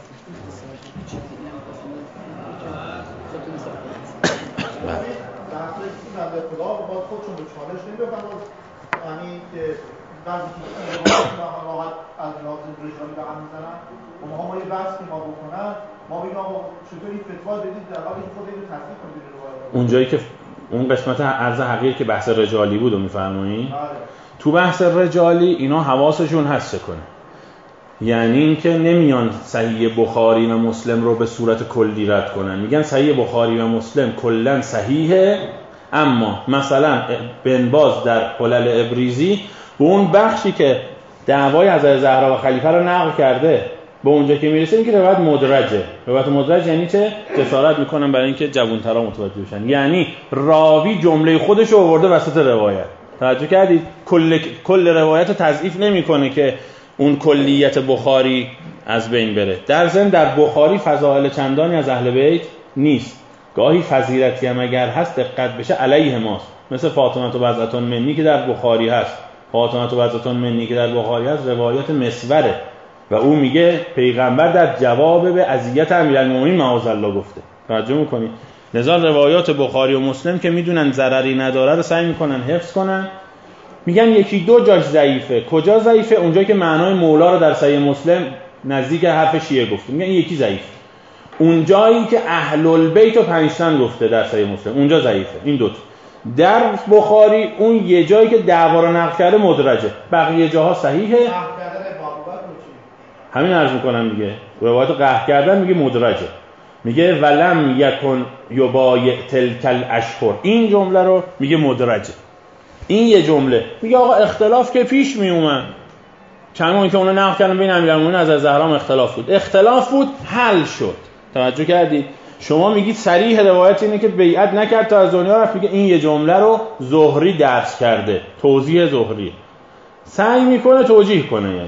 از لحاظ رجالی به هم میزنن اونها ما یه بحث که ما بکنن ما بگیم آقا چطوری فتوا بدید در حالی که خود اینو تصدیق کنید رو اونجایی که اون قسمت عرض حقیقی که بحث رجالی بود رو میفرمایید. تو بحث رجالی اینا حواسشون هست کنه، یعنی اینکه نمیان صحیح بخاری و مسلم رو به صورت کلی رد کنن. میگن صحیح بخاری و مسلم کلا صحیحه، اما مثلا بن باز در حلل ابریزی به اون بخشی که دعوای حضرت زهرا و خلیفه رو نقل کرده به اونجا که میرسه این که روایت مدرجه. روایت مدرج یعنی چه؟ جسارت میکنن برای اینکه جوان‌ترا متوجه بشن. یعنی راوی جمله خودش رو آورده وسط روایت. توجه کردید؟ کل روایت رو تضعیف نمیکنه که اون کلیت بخاری از بین بره. در ضمن در بخاری فضائل چندانی از اهل بیت نیست. گاهی فضیلتی هم اگر هست دقت بشه علیه ماست، مثل فاطمه بضعة منی که در بخاری هست. فاطمه بضعة منی که در بخاری هست روایت مسوره و او میگه پیغمبر در جواب به اذیت امیرالمومنین معاذالله گفته. توجه میکنید؟ لذا روایات بخاری و مسلم که میدونن ضرری نداره رو سعی میکنن حفظ کنن. میگن یکی دو جاش ضعیفه. کجا ضعیفه؟ اونجایی که معنای مولا رو در صحیح مسلم نزدیک حرف شیعه گفته. میگن یکی ضعیف. اون جایی که اهل البیت و 5 تن گفته در صحیح مسلم اونجا ضعیفه. این دو تا. در بخاری اون یه جایی که دعوا رو نقل کرده مدرجه، بقیه جاها صحیحه. همین عرض میکنم دیگه. روایت قهر کردن میگه مدرجه. میگه ولم یکن یبایع تلک الاشهر، این جمله رو میگه مدرجه. این یه جمله. میگه آقا اختلاف که پیش می اومد، چون که اون نقل کردن بین امیرالمومنین از زهرا اختلاف بود حل شد. توجه کردید؟ شما میگید صریح روایت اینه که بیعت نکرد تا از دنیا رفت. میگه این یه جمله رو زهری درس کرده، توضیح زهری. سعی میکنه توجیه کنه. یعنی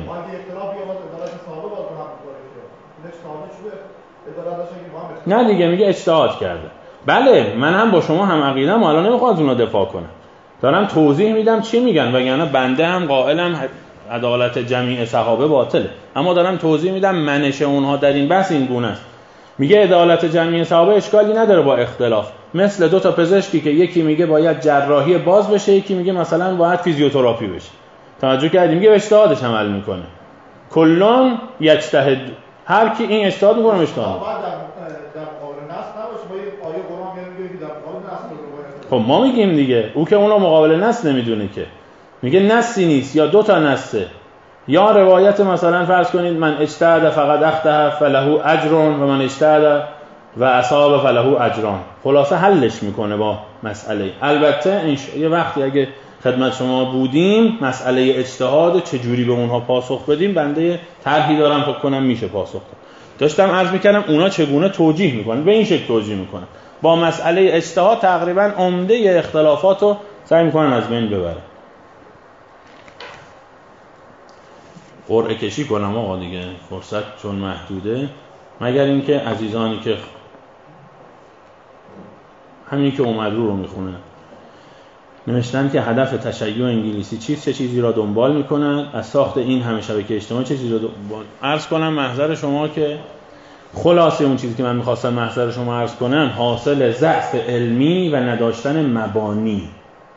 نه دیگه، میگه اجتهاد کرده. بله من هم با شما هم عقیده‌ام و الان نمیخوام از اونها دفاع کنم، دارم توضیح میدم چی میگن، وگرنه بنده هم قائلم عدالت جمیع صحابه باطله، اما دارم توضیح میدم منش اونها در این بحث این گونه است. میگه عدالت جمیع صحابه اشکالی نداره با اختلاف، مثل دو تا پزشکی که یکی میگه باید جراحی باز بشه، یکی میگه مثلا باید فیزیوتراپی بشه. توجه کردیم؟ میگه اجتهادش عمل میکنه. کلون یجتهد هر کی این اجتهاد میکنه اجتهاد. بعد در مقابل نص نباشه، با یه آیه قرآن میگه که در مقابل نص رو. خب ما میگیم دیگه، او که اونو مقابل نص نمیدونه که، میگه نصی نیست یا دو تا نصه، یا روایت مثلا فرض کنید من اجتهد فقط اخطأ فله اجر و من اجتهد و اصاب فله اجران، خلاصه حلش میکنه با مسئله. البته یه وقتی اگه خدمت شما بودیم مسئله اجتهاد چجوری به اونها پاسخ بدیم، بنده طرحی دارم فکر کنم میشه پاسخ داد. داشتم عرض میکردم اونا چگونه توجیه میکنن، به این شکل توجیه میکنن، با مسئله اجتهاد تقریبا عمده اختلافات رو سعی میکنن از بین ببرن. قرعه کشی کنم آقا دیگه، فرصت چون محدوده، مگر اینکه عزیزانی که همین که اومد رو میخونن نوشتن که هدف تشیع انگلیسی چیست، چه چیزی را دنبال میکنن، از ساخت این همه شبکه اجتماعی چه چیزی را دنبال. عرض کنم محضر شما که خلاصه اون چیزی که من میخواستم محضر شما عرض کنم حاصل ضعف علمی و نداشتن مبانی.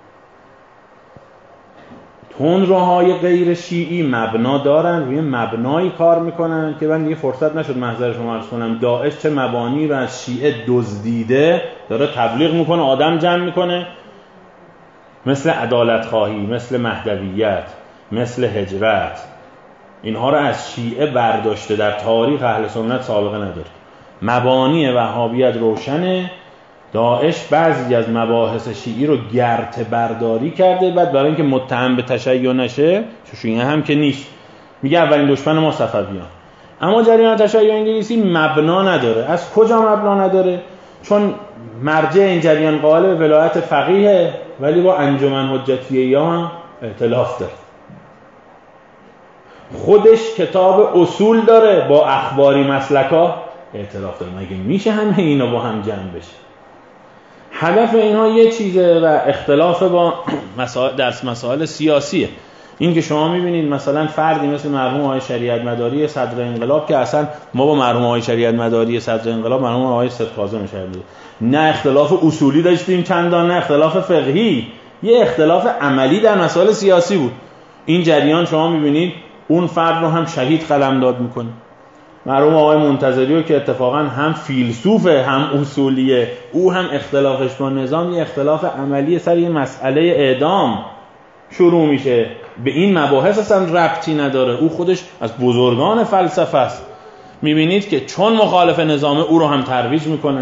تندروهای غیر شیعی مبنا دارن، روی مبنایی کار میکنن که من دیگه فرصت نشد محضر شما عرض کنم داعش چه مبانی رو از شیعه دزدیده داره تبلیغ میکنه، آدم جمع میکنه، مثل عدالت خواهی، مثل مهدویت، مثل هجرت، اینها رو از شیعه برداشته، در تاریخ اهل سنت سابقه نداره. مبانی وهابیت روشنه، داعش بعضی از مباحث شیعی رو گرته برداری کرده، بعد برای اینکه متهم به تشیع نشه، شیعه هم که نیست، میگه اولین دشمن ما صفویان. اما جریان تشیع انگلیسی مبنا نداره. از کجا مبنا نداره؟ چون مرجع این جریان قائل به ولایت فقیه، ولی با انجمن حجتیه هم ائتلاف داره. خودش کتاب اصول داره، با اخباری مسلکا ائتلاف داره. مگه میشه همه اینا با هم جمع بشه؟ هدف اینها یه چیزه و اختلاف با مسائل سیاسیه. این که شما میبینید مثلا فردی مثل مرحوم آقای شریعت مداری صدر انقلاب، که اصلا ما با مرحوم آقای شریعت مداری صدر انقلاب مرحوم آقای صدق کاظم شریعت نه اختلاف اصولی داشتیم چندان، نه اختلاف فقهی، یه اختلاف عملی در مسائل سیاسی بود. این جریان شما میبینید اون فرد رو هم شهید قلمداد میکنه. مرحوم آقای منتظری رو که اتفاقا هم فیلسوفه هم اصولیه، او هم اختلافش با نظام یه اختلاف عملی سر یه مسئله اعدام شروع میشه، به این مباحث اصلا ربطی نداره، او خودش از بزرگان فلسفه است. میبینید که چون مخالف نظامه او رو هم ترویج میکنه.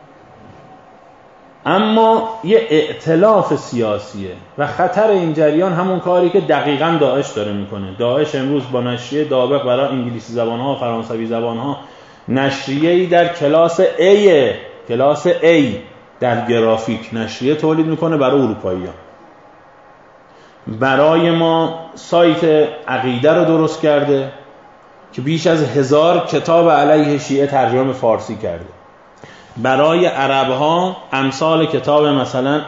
اما یه ائتلاف سیاسیه و خطر این جریان همون کاری که دقیقاً داعش داره میکنه. داعش امروز با نشریه دابق برای انگلیسی زبانها و فرانسوی زبانها نشریه‌ای در کلاس A در گرافیک نشریه تولید میکنه برای اروپایی‌ها. برای ما سایت عقیده رو درست کرده که بیش از 1000 کتاب علیه شیعه ترجمه به فارسی کرده. برای عرب‌ها امثال کتاب مثلا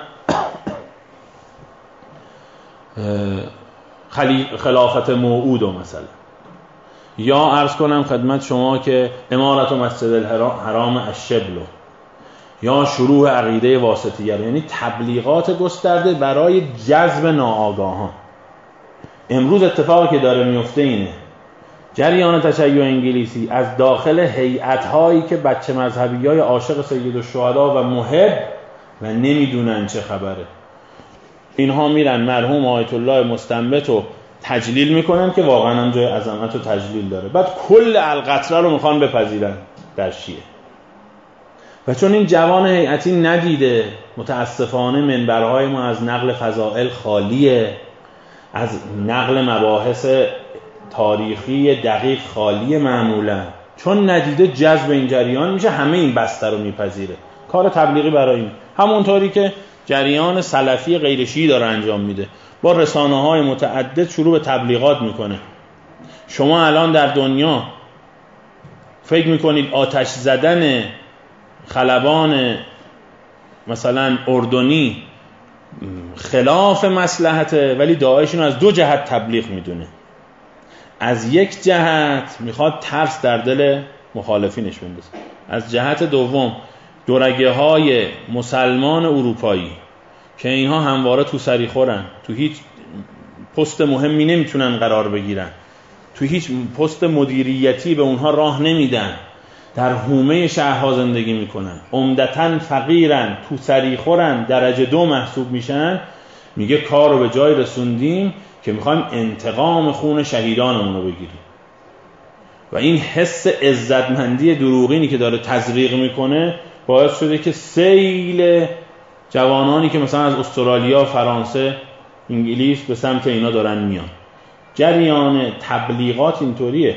خلافت موعود مثلا، یا عرض کنم خدمت شما که امارت و مسجد الحرام الشبل، یا شروع عقیده واسطیه، یعنی تبلیغات گسترده برای جذب ناآگاهان. امروز اتفاقی که داره میفته اینه، جریان تشیع انگلیسی از داخل هیئت‌هایی که بچه مذهبی‌های عاشق سیدالشهدا و محب و نمیدونن چه خبره، اینها میرن مرحوم آیت الله مستنبط رو تجلیل میکنن که واقعا هم جای عظمت و تجلیل داره، بعد کل القطره رو میخوان بپذیرن در شیعه. و چون این جوان هیئتی ندیده، متاسفانه منبرهای ما از نقل فضائل خالیه، از نقل مباحث تاریخی دقیق خالی معمولا، چون ندیده جذب این جریان میشه، همه این بسته رو میپذیره. کار تبلیغی برای این همونطوری که جریان سلفی غیر شیعی داره انجام میده، با رسانه‌های متعدد شروع به تبلیغات میکنه. شما الان در دنیا فکر میکنید آتش زدن خلبان مثلا اردنی خلاف مصلحته، ولی داعش اینو از دو جهت تبلیغ میدونه. از یک جهت میخواد ترس در دل مخالفینش بندازه، از جهت دوم دورگه های مسلمان اروپایی که اینها همواره تو سری خورن، تو هیچ پست مهمی نمیتونن قرار بگیرن، تو هیچ پست مدیریتی به اونها راه نمیدن، در حومه شهرها زندگی میکنن، عمدتاً فقیرن، تو سریخورن، درجه 2 محسوب میشن، میگه کار رو به جای رسوندیم که میخوایم انتقام خون شهیدانمون رو بگیریم. و این حس عزتمندی دروغینی که داره تزریق میکنه باعث شده که سیل جوانانی که مثلا از استرالیا، فرانسه، انگلیس به سمت اینا دارن میان. جریان تبلیغات اینطوریه.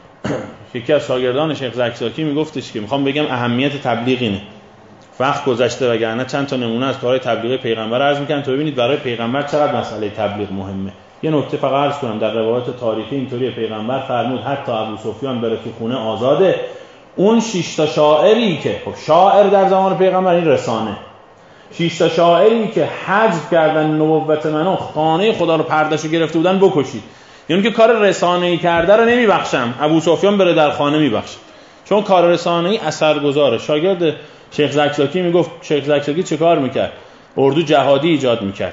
یکی از شاگردان شیخ زکزاکی میگفتش که میخوام بگم اهمیت تبلیغ اینه. وقت گذشته وگرنه چند تا نمونه از کارهای تبلیغ پیغمبر عرض میکنم تا ببینید برای پیغمبر چقدر مسئله تبلیغ مهمه. یه نکته فقط عرض کنم، در روایات تاریخی اینطوریه پیغمبر فرمود حتی ابو سفیان بره تو خونه آزاده، اون 6 تا شاعری که خب شاعر در زمان پیغمبر این رسانه، 6 تا شاعری که حذف کردن نبوت منو، خانه خدا رو پردهشو گرفته بودن بکشید. یعنی که کار رسانه‌ای کرده رو نمیبخشم، ابو سفیان بره در خانه میبخشم، چون کار رسانه‌ای اثرگذاره. شاگرد شیخ زکزاکی میگفت شیخ زکزاکی چه کار میکرد؟ اردو جهادی ایجاد میکرد،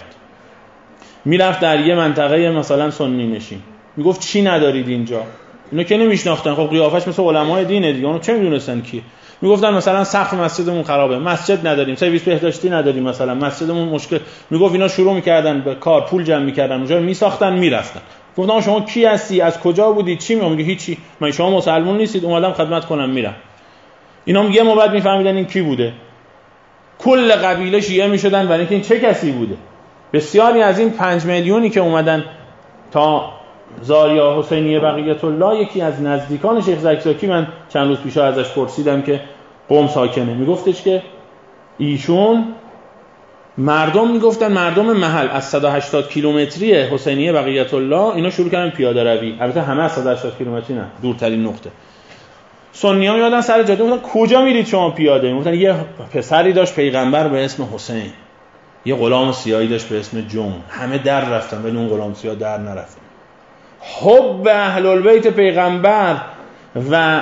میرفت در یه منطقه مثلا سنی نشین، میگفت چی ندارید اینجا؟ اینا که نمیشناختن، خب قیافش مثل علمای دینه دیگه، اونو چه میدونستن کیه؟ میگفتن مثلا سقف مسجدمون خرابه، مسجد نداریم، سرویس بهداشتی نداریم، مثلا مسجدمون مشکل. میگفت اینا شروع میکردن به کار، پول جمع میکردن، اونجا رو میساختن، میرفتن. گفتم شما کی هستی؟ از کجا بودید؟ چی میگه؟ هیچی، من شما مسلمان نیستید، اومدم خدمت کنم میرم. اینا میگه ما بعد میفهمیدن این کی بوده. کل قبیله شیعه میشدن برای اینکه این چه کسی بوده. بسیاری از این 5 میلیونی که اومدن تا زاریا حسینیه بقیت الله، یکی از نزدیکان شیخ زکزاکی، من چند روز پیش ازش پرسیدم که قم ساکنه، میگفتش که ایشون مردم میگفتن مردم محل از 180 کیلومتری حسینیه بقیت الله اینا شروع کردن پیاده روی، البته همه از 180 کیلومتری نه، دورترین نقطه. سنی‌ها میادن سر جاده میگفتن کجا میرید شما پیاده؟ میگفتن یه پسری داشت پیغمبر به اسم حسین، یه غلام سیاهی داشت به اسم جون، همه در رفتن ولی اون غلام سیاه در نرفت. حب اهل البیت پیغمبر و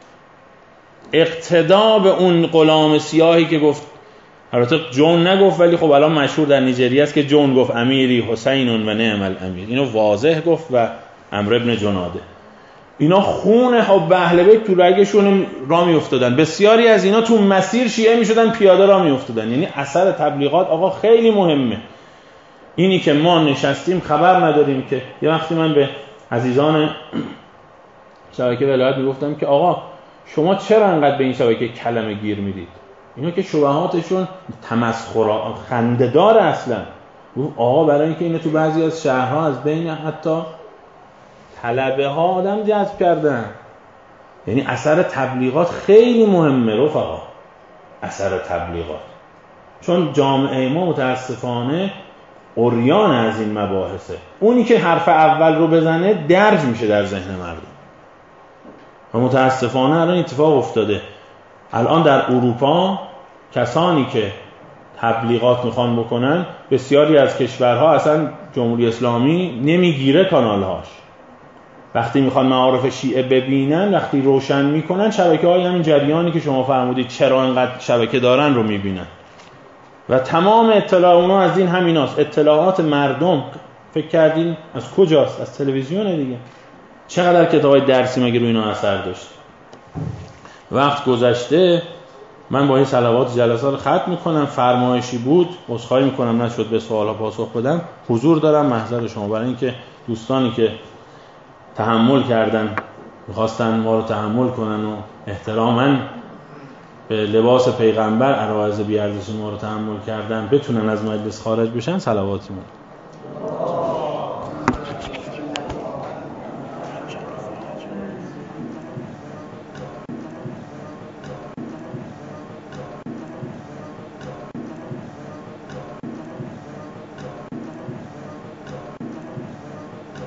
اقتدا به اون غلام سیاهی که گفت، البته جون نگفت ولی خب الان مشهور در نیجریه است که جون گفت امیری حسین و نعم الامیر، اینو واضح گفت و عمرو ابن جناده. اینا خون حب اهل بیت تو رگشون راه میافتادن. بسیاری از اینا تو مسیر شیعه میشدن، پیاده راه میافتادن. یعنی اثر تبلیغات آقا خیلی مهمه. اینی که ما نشستیم خبر نداریم که یه وقتی من به عزیزان شبکه ولایت میگفتم که آقا شما چرا انقدر به این شبکه کلمه گیر میدید؟ اینا که شبهاتشون تمسخر خنده‌دار اصلا. آقا برای اینکه اینا تو بعضی از شهرها از بین حتی طلبه ها آدم جذب کردن. یعنی اثر تبلیغات خیلی مهمه رفقا، اثر تبلیغات، چون جامعه ما متاسفانه عریان از این مباحثه. اونی که حرف اول رو بزنه درج میشه در ذهن مردم و متاسفانه الان اتفاق افتاده. الان در اروپا کسانی که تبلیغات میخوان بکنن، بسیاری از کشورها اصلا جمهوری اسلامی نمیگیره کانالهاش. وقتی میخوان معارف شیعه ببینن، وقتی روشن میکنن، شبکه‌های همین جریانی که شما فرمودید چرا اینقدر شبکه دارن رو میبینن و تمام اطلاع اونا از این همیناست. اطلاعات مردم فکر کردین از کجاست؟ از تلویزیون دیگه. چقدر کتابای درسی مگه روی اینا اثر داشت؟ وقت گذشته. من با این صلوات جلسات رو ختم میکنم. فرمایشی بود عذرخواهی میکنم نشد به سوالا پاسخ بدم. حضور دارم محضر شما برای اینکه دوستانی که تحمل کردن، میخواستن ما رو تحمل کنن و احتراما به لباس پیغمبر عرایض بی‌ارزش ما رو تحمل کردن، بتونن از مجلس خارج بشن. صلواتی